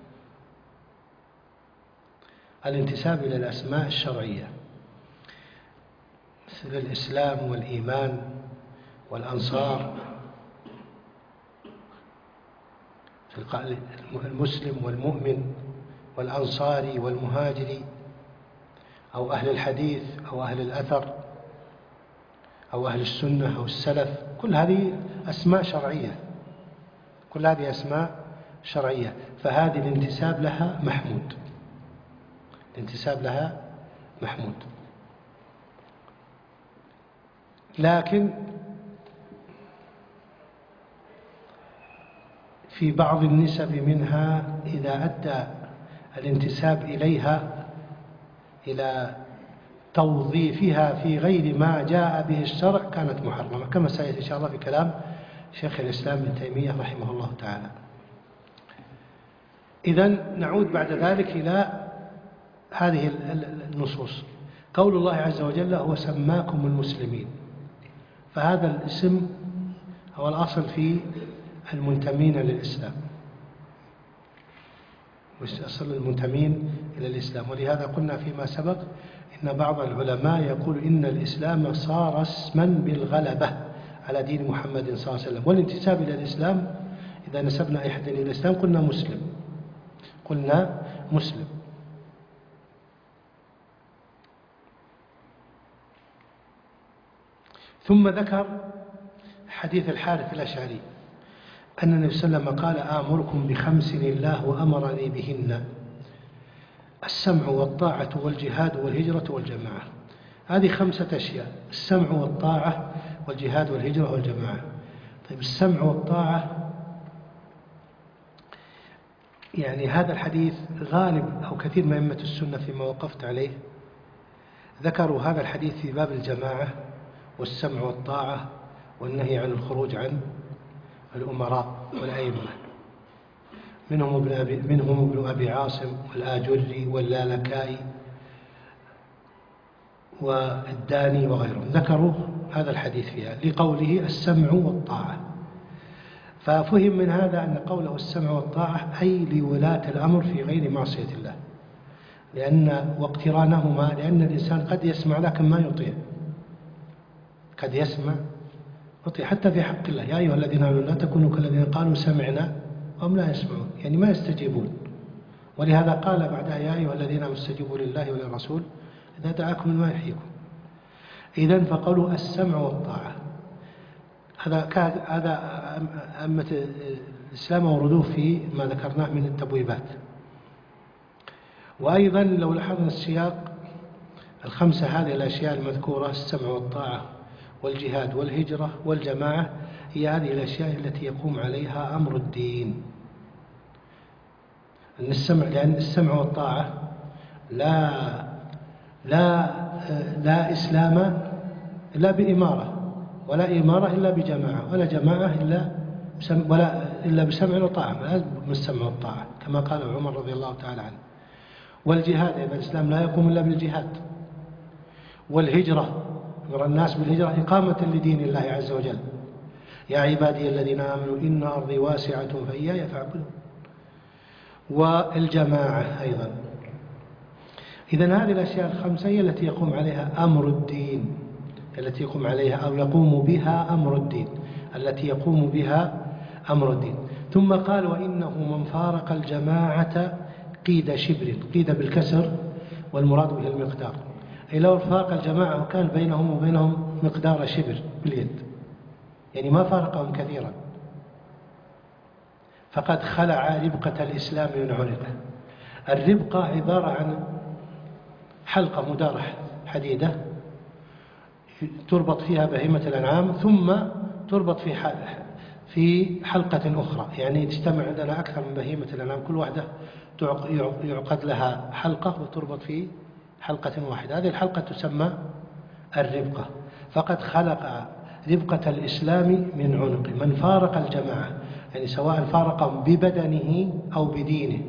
الانتساب إلى الأسماء الشرعية مثل الإسلام والإيمان والأنصار، المسلم والمؤمن والأنصاري والمهاجري، أو أهل الحديث أو أهل الأثر أو أهل السنة أو السلف، كل هذه أسماء شرعية، كل هذه أسماء شرعية، فهذه الانتساب لها محمود، الانتساب لها محمود. لكن في بعض النسب منها إذا أدى الانتساب إليها إلى توظيفها في غير ما جاء به الشرع كانت محرمة، كما سيأتي إن شاء الله في كلام شيخ الإسلام ابن تيمية رحمه الله تعالى. إذن نعود بعد ذلك إلى هذه النصوص. قول الله عز وجل هو سماكم المسلمين، فهذا الاسم هو الأصل في المنتمين للإسلام، أصل المنتمين إلى الإسلام. ولهذا قلنا فيما سبق إن بعض العلماء يقول إن الإسلام صار اسما بالغلبة على دين محمد صلى الله عليه وسلم. والانتساب إلى الإسلام إذا نسبنا أحد إلى الإسلام قلنا مسلم، قلنا مسلم. ثم ذكر حديث الحارث الأشعري أن النبي صلى الله عليه وسلم قال آمركم بخمس الله وأمرني بهن: السمع والطاعة والجهاد والهجرة والجماعة. هذه خمسة أشياء: السمع والطاعة والجهاد والهجرة والجماعة. طيب السمع والطاعة، يعني هذا الحديث غالب أو كثير من أئمة السنة فيما وقفت عليه ذكروا هذا الحديث في باب الجماعة والسمع والطاعة والنهي عن الخروج عن الأمراء والأئمة، منهم ابن أبي, منهم ابن أبي عاصم والآجري واللالكائي والداني وغيرهم، ذكروا هذا الحديث فيها لقوله السمع والطاعة. ففهم من هذا أن قوله السمع والطاعة أي لولاة الأمر في غير معصية الله، لأن واقترانهما، لأن الإنسان قد يسمع لكن ما يطيع، قد يسمع يطيع حتى في حق الله. يا أيها الذين آمنوا لا تكونوا كالذين قالوا سمعنا وهم لا يسمعون، يعني ما يستجيبون. ولهذا قال بعدها يا أيها الذين آمنوا استجيبوا لله وللرسول إذا دعاكم لما يحييكم. إذن فقالوا السمع والطاعة، هذا هذا أئمة الإسلام وردوه في ما ذكرناه من التبويبات. وأيضا لو لاحظنا السياق، الخمسة هذه الأشياء المذكورة السمع والطاعة والجهاد والهجرة والجماعة هي هذه الأشياء التي يقوم عليها أمر الدين. أن السمع، لأن السمع والطاعة لا لا لا إسلام إلا بإمارة، ولا إمارة إلا بجماعة، ولا جماعة إلا ولا إلا بسمع وطاعة، لا بالسمع والطاعة كما قال عمر رضي الله تعالى عنه. والجهاد، إذا الإسلام لا يقوم إلا بالجهاد. والهجرة، أمر الناس بالهجرة إقامة لدين الله عز وجل. يا عبادي الذين آمنوا إن أرضي واسعة فإياي فاعبدون. والجماعة أيضا. إذن هذه الأشياء الخمسة هي التي يقوم عليها أمر الدين، التي يقوم عليها أو يقوم بها أمر الدين، التي يقوم بها أمر الدين. ثم قال وإنه من فارق الجماعة قيد شبر، قيد بالكسر والمراد به المقدار، أي لو فارق الجماعة وكان بينهم وبينهم مقدار شبر باليد، يعني ما فارقهم كثيرا، فقد خلع ربقة الإسلام من عنقه. الربقة عبارة عن حلقة مدارة حديدة تربط فيها بهيمة الأنعام ثم تربط في في حلقة أخرى، يعني تجتمع عندنا أكثر من بهيمة الأنعام، كل واحدة يعقد لها حلقة وتربط في حلقة واحدة. هذه الحلقة تسمى الربقة. فقد خلق ربقة الإسلام من عنق من فارق الجماعة، يعني سواء فارقهم ببدنه أو بدينه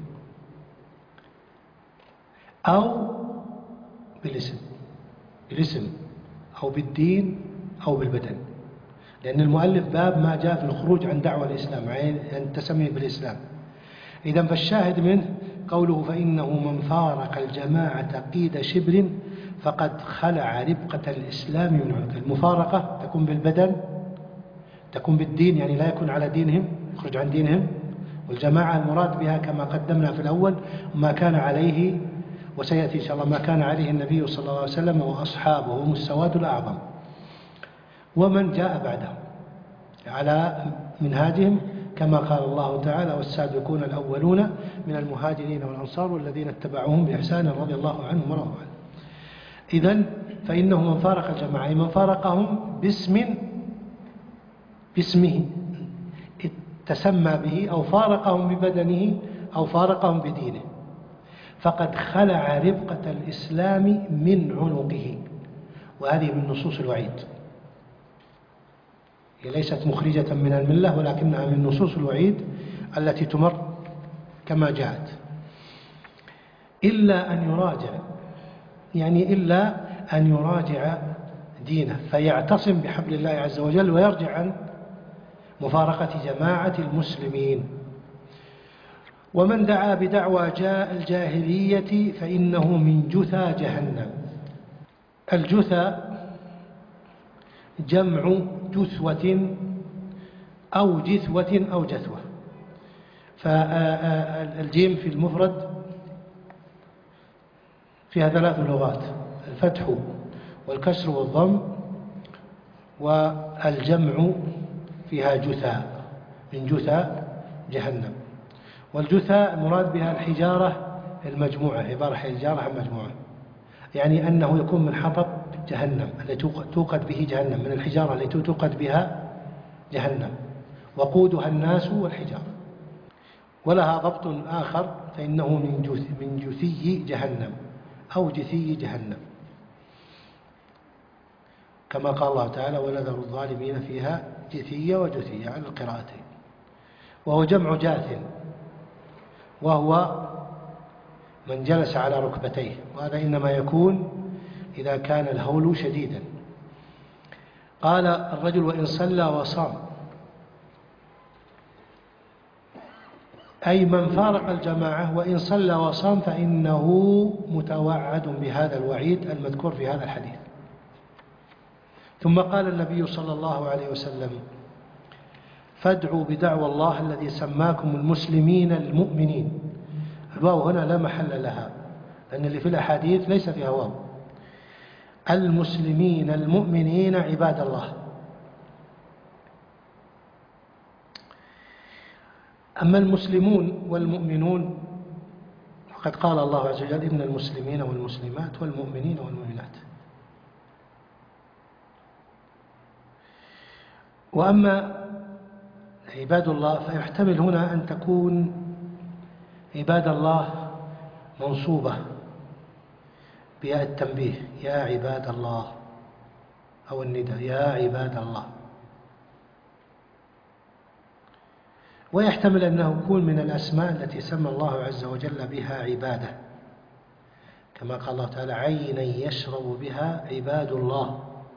أو بالاسم بالاسم أو بالدين أو بالبدن، لأن المؤلف باب ما جاء في الخروج عن دعوة الإسلام، يعني التسمية بالإسلام. إذن فالشاهد منه قوله فإنه من فارق الجماعة قيد شبر فقد خلع ربقة الإسلام من عنق. المفارقة تكون بالبدن، تكون بالدين، يعني لا يكون على دينهم، يخرج عن دينهم. والجماعة المراد بها كما قدمنا في الأول ما كان عليه، وسيأتي إن شاء الله، ما كان عليه النبي صلى الله عليه وسلم وأصحابه هم السواد الأعظم ومن جاء بعدهم على منهاجهم، كما قال الله تعالى والسابقون الأولون من المهاجرين والأنصار والذين اتبعوهم بإحسان رضي الله عنهم ورضوا عنه. إذن فإنه من فارق الجماعة، من فارقهم باسم باسمه تسمى به، أو فارقهم ببدنه، أو فارقهم بدينه، فقد خلع ربقة الإسلام من عنقه. وهذه من نصوص الوعيد، هي ليست مخرجة من الملة ولكنها من نصوص الوعيد التي تمر كما جاءت. إلا أن يراجع، يعني إلا أن يراجع دينه فيعتصم بحبل الله عز وجل ويرجع عن مفارقة جماعة المسلمين. ومن دعا بدعوى جاء الجاهلية فإنه من جثى جهنم. الجثى جمع جثوة أو جثوة أو جثوة، فالجيم في المفرد فيها ثلاث لغات: الفتح والكسر والضم، والجمع فيها جثى، من جثى جهنم. والجثى المراد بها الحجارة المجموعة، عبارة حجارة عن مجموعة، يعني أنه يكون من حطب جهنم التي توقد به جهنم، من الحجارة التي توقد بها جهنم، وقودها الناس والحجارة. ولها ضبط آخر فإنه من جث من جثي جهنم أو جثي جهنم، كما قال الله تعالى ونذر الظالمين فيها جثية وجثية على القراءتين. وهو جمع جاث، وهو من جلس على ركبتيه، وهذا إنما يكون إذا كان الهول شديدا. قال الرجل وإن صلى وصام، أي من فارق الجماعة وإن صلى وصام فإنه متوعد بهذا الوعيد المذكور في هذا الحديث. ثم قال النبي صلى الله عليه وسلم فادعوا بدعوى الله الذي سماكم المسلمين المؤمنين. الواو هنا لا محل لها، لأن اللي في الأحاديث ليس فيها واو. المسلمين المؤمنين عباد الله. أما المسلمون والمؤمنون فقد قال الله عز وجل إن المسلمين والمسلمات والمؤمنين والمؤمنات. وأما عباد الله فيحتمل هنا أن تكون عباد الله منصوبة بياء التنبيه، يا عباد الله، أو النداء يا عباد الله. ويحتمل أنه يكون من الأسماء التي سمى الله عز وجل بها عباده، كما قال الله تعالى عينا يشرب بها عباد الله،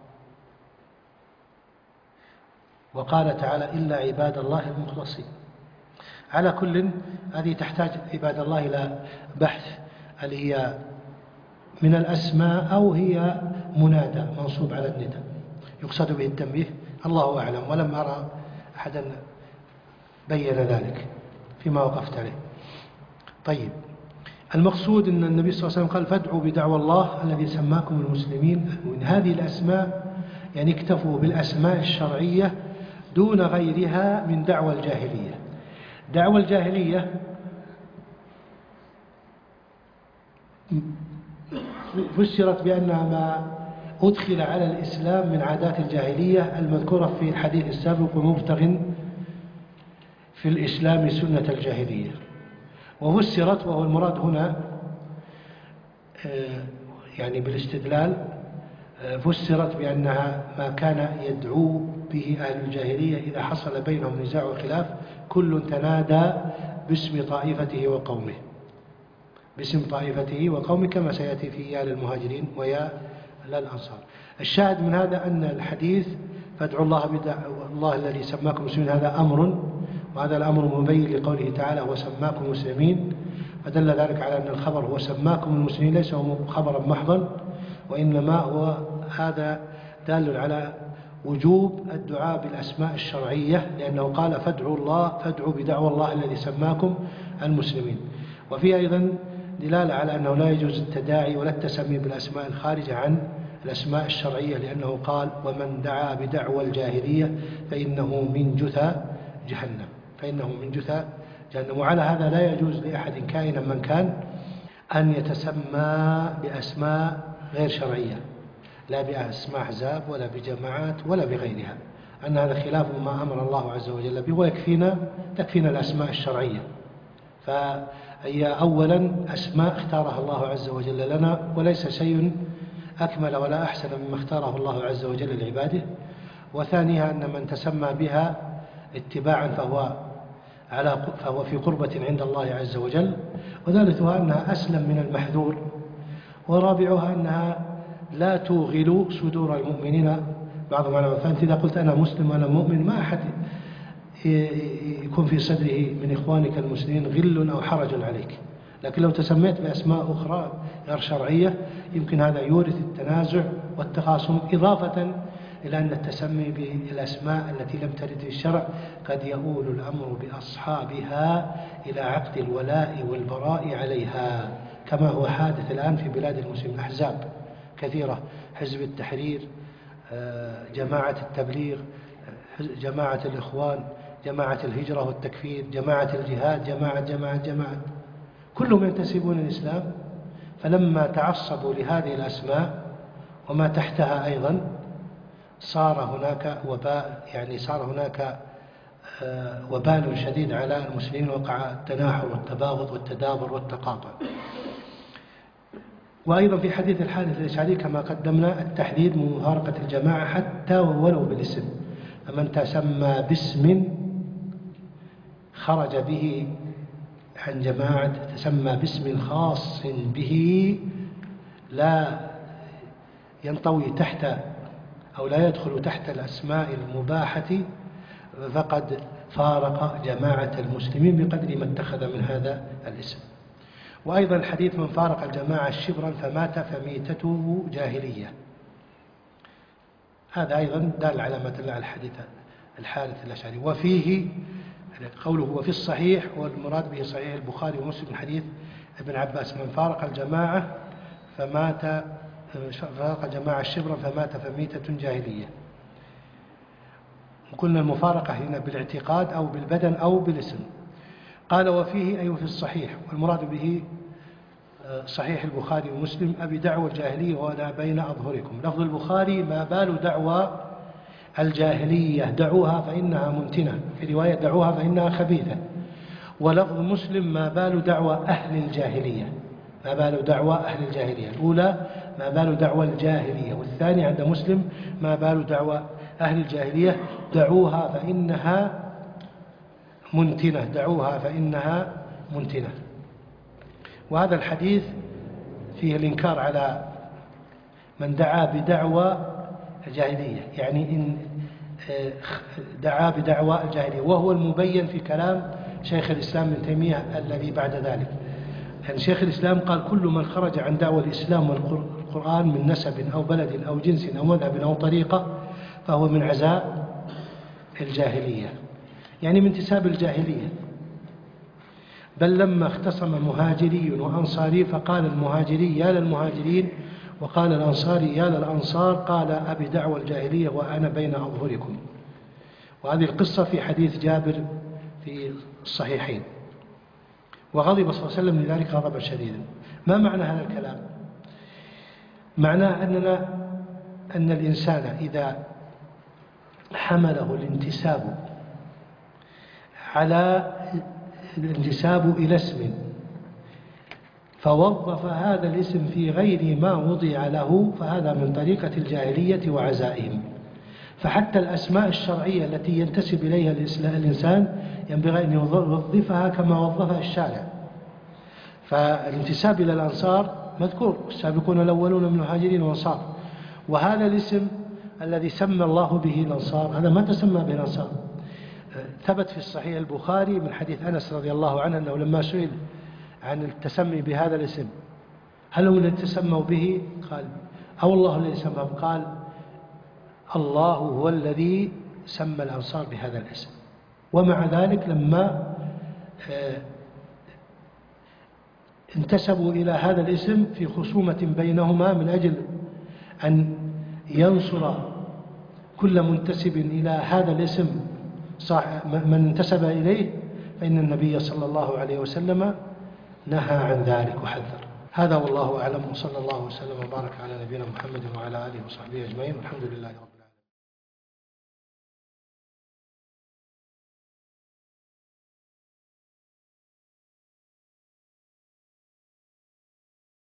وقال تعالى إلا عباد الله المخلصين. على كل هذه تحتاج عباد الله إلى بحث، هل هي من الأسماء أو هي منادى منصوب على النداء يقصد به التنبيه، الله أعلم، ولم أرى أحدا بين ذلك فيما وقفت عليه. طيب، المقصود أن النبي صلى الله عليه وسلم قال فادعوا بدعوى الله الذي سماكم المسلمين. من هذه الأسماء يعني اكتفوا بالأسماء الشرعية دون غيرها من دعوى الجاهلية. دعوى الجاهلية فسرت بأنها ما أدخل على الإسلام من عادات الجاهلية المذكورة في الحديث السابق ومبتغ في الإسلام سنة الجاهلية. وفسرت، وهو المراد هنا يعني بالاستدلال، فسرت بأنها ما كان يدعو به أهل الجاهلية إذا حصل بينهم نزاع وخلاف كل تنادى باسم طائفته وقومه، باسم طائفته وقومه، كما سيأتي في يا للمهاجرين ويا للأنصار. الشاهد من هذا أن الحديث فادعوا الله بدعوة الله الذي سماكم مسلمين هذا أمر، وهذا الأمر مبين لقوله تعالى وسماكم مسلمين، فدل ذلك على أن الخبر هو سماكم المسلمين ليس هو خبرا محضا، وإنما هو هذا دال على وجوب الدعاء بالأسماء الشرعية، لأنه قال فادعوا الله فادعوا بدعوى الله الذي سماكم المسلمين. وفي أيضا دلالة على أنه لا يجوز التداعي ولا التسمي بالأسماء الخارجة عن الأسماء الشرعية، لأنه قال ومن دعا بدعوى الجاهلية فإنه من جثى جهنم فإنه من جثى جهنم. وعلى هذا لا يجوز لأحد كائنا من كان أن يتسمى بأسماء غير شرعية، لا بأسماء أحزاب ولا بجماعات ولا بغيرها، أن هذا خلاف ما أمر الله عز وجل به، ويكفينا تكفينا الأسماء الشرعية. فهي أولا أسماء اختارها الله عز وجل لنا، وليس شيء أكمل ولا أحسن مما اختاره الله عز وجل لعباده. وثانيها أن من تسمى بها اتباعا فهو على فهو في قربة عند الله عز وجل. وثالثها أنها أسلم من المحذور. ورابعها أنها لا توغل صدور المؤمنين بعضهم على بعض. فأنت إذا قلت أنا مسلم وأنا مؤمن ما أحد يكون في صدره من إخوانك المسلمين غل أو حرج عليك، لكن لو تسميت بأسماء أخرى غير شرعية يمكن هذا يورث التنازع والتخاصم، إضافة إلى أن التسمي بالأسماء التي لم ترد في الشرع قد يؤول الأمر بأصحابها إلى عقد الولاء والبراء عليها، كما هو حادث الآن في بلاد المسلمين. أحزاب كثيرة، حزب التحرير، جماعة التبليغ، جماعة الإخوان، جماعة الهجرة والتكفير، جماعة الجهاد، جماعة جماعة جماعة كلهم ينتسبون الإسلام. فلما تعصبوا لهذه الأسماء وما تحتها أيضا صار هناك وباء، يعني صار هناك وبال شديد على المسلمين، وقع التناحر والتباغض والتدابر والتقاطع. وأيضا في حديث الحارث الأشعري كما قدمنا التحذير من مفارقة الجماعة حتى ولو بالاسم، فمن تسمى باسم خرج به عن جماعة، تسمى باسم خاص به لا ينطوي تحت أو لا يدخل تحت الأسماء المباحة، فقد فارق جماعة المسلمين بقدر ما اتخذ من هذا الاسم. وأيضا الحديث من فارق الجماعة شبرا فمات فميتته جاهلية، هذا أيضا دال على ما دل على الحديث الحارث الأشعري. وفيه قوله وفي الصحيح، والمراد به صحيح البخاري ومسلم من حديث ابن عباس من فارق الجماعة فمات فارق جماعة شبرا فمات فميتة جاهلية. وقلنا المفارقة هنا بالاعتقاد أو بالبدن أو بالاسم. قال وفيه أي في الصحيح، والمراد به صحيح البخاري ومسلم أبي دعوى الجاهلية وأنا بين أظهركم. لفظ البخاري ما بال دعوى الجاهلية دعوها فإنها منتنة، في رواية دعوها فإنها خبيثة. ولفظ مسلم ما بال دعوى أهل الجاهلية، ما بال دعوى أهل الجاهلية. الأولى ما بال دعوى الجاهلية، والثاني عند مسلم ما بال دعوى أهل الجاهلية دعوها فإنها منتنة، دعوها فإنها منتنة. وهذا الحديث فيه الإنكار على من دعا بدعوى الجاهلية، يعني إن دعا بدعوى الجاهلية، وهو المبين في كلام شيخ الإسلام ابن تيمية الذي بعد ذلك. يعني شيخ الإسلام قال كل من خرج عن دعوى الإسلام والقرآن من نسب أو بلد أو جنس أو مذهب أو طريقة فهو من عزاء الجاهلية، يعني من انتساب الجاهلية. بل لما اختصم مهاجري وأنصاري فقال المهاجري يا للمهاجرين وقال الأنصاري يا للأنصار، قال أبي دعوى الجاهلية وأنا بين أظهركم. وهذه القصة في حديث جابر في الصحيحين. وغضب صلى الله عليه وسلم لذلك غضبا شديدا. ما معنى هذا الكلام؟ معناه أننا أن الإنسان إذا حمله الانتساب على الانتساب إلى اسم فوظف هذا الاسم في غير ما وضع له، فهذا من طريقة الجاهلية وعزائهم. فحتى الأسماء الشرعية التي ينتسب إليها الإنسان ينبغي أن يوظفها كما وظفها الشارع. فالانتساب إلى الأنصار مذكور، السابقون الأولون من المهاجرين والأنصار، وهذا الاسم الذي سمى الله به الأنصار هذا ما تسمى به الأنصار. ثبت في الصحيح البخاري من حديث أنس رضي الله عنه أنه لما سئل عن التسمي بهذا الاسم هل هم الذين تسموا به؟ قال أو الله الذي سماه؟ قال الله هو الذي سمى الأنصار بهذا الاسم. ومع ذلك لما انتسبوا إلى هذا الاسم في خصومة بينهما من أجل أن ينصر كل منتسب إلى هذا الاسم من انتسب إليه، فإن النبي صلى الله عليه وسلم نهى عن ذلك وحذر. هذا والله أعلم، وصلى الله وسلم وبارك على نبينا محمد وعلى آله وصحبه أجمعين، والحمد لله رب العالمين.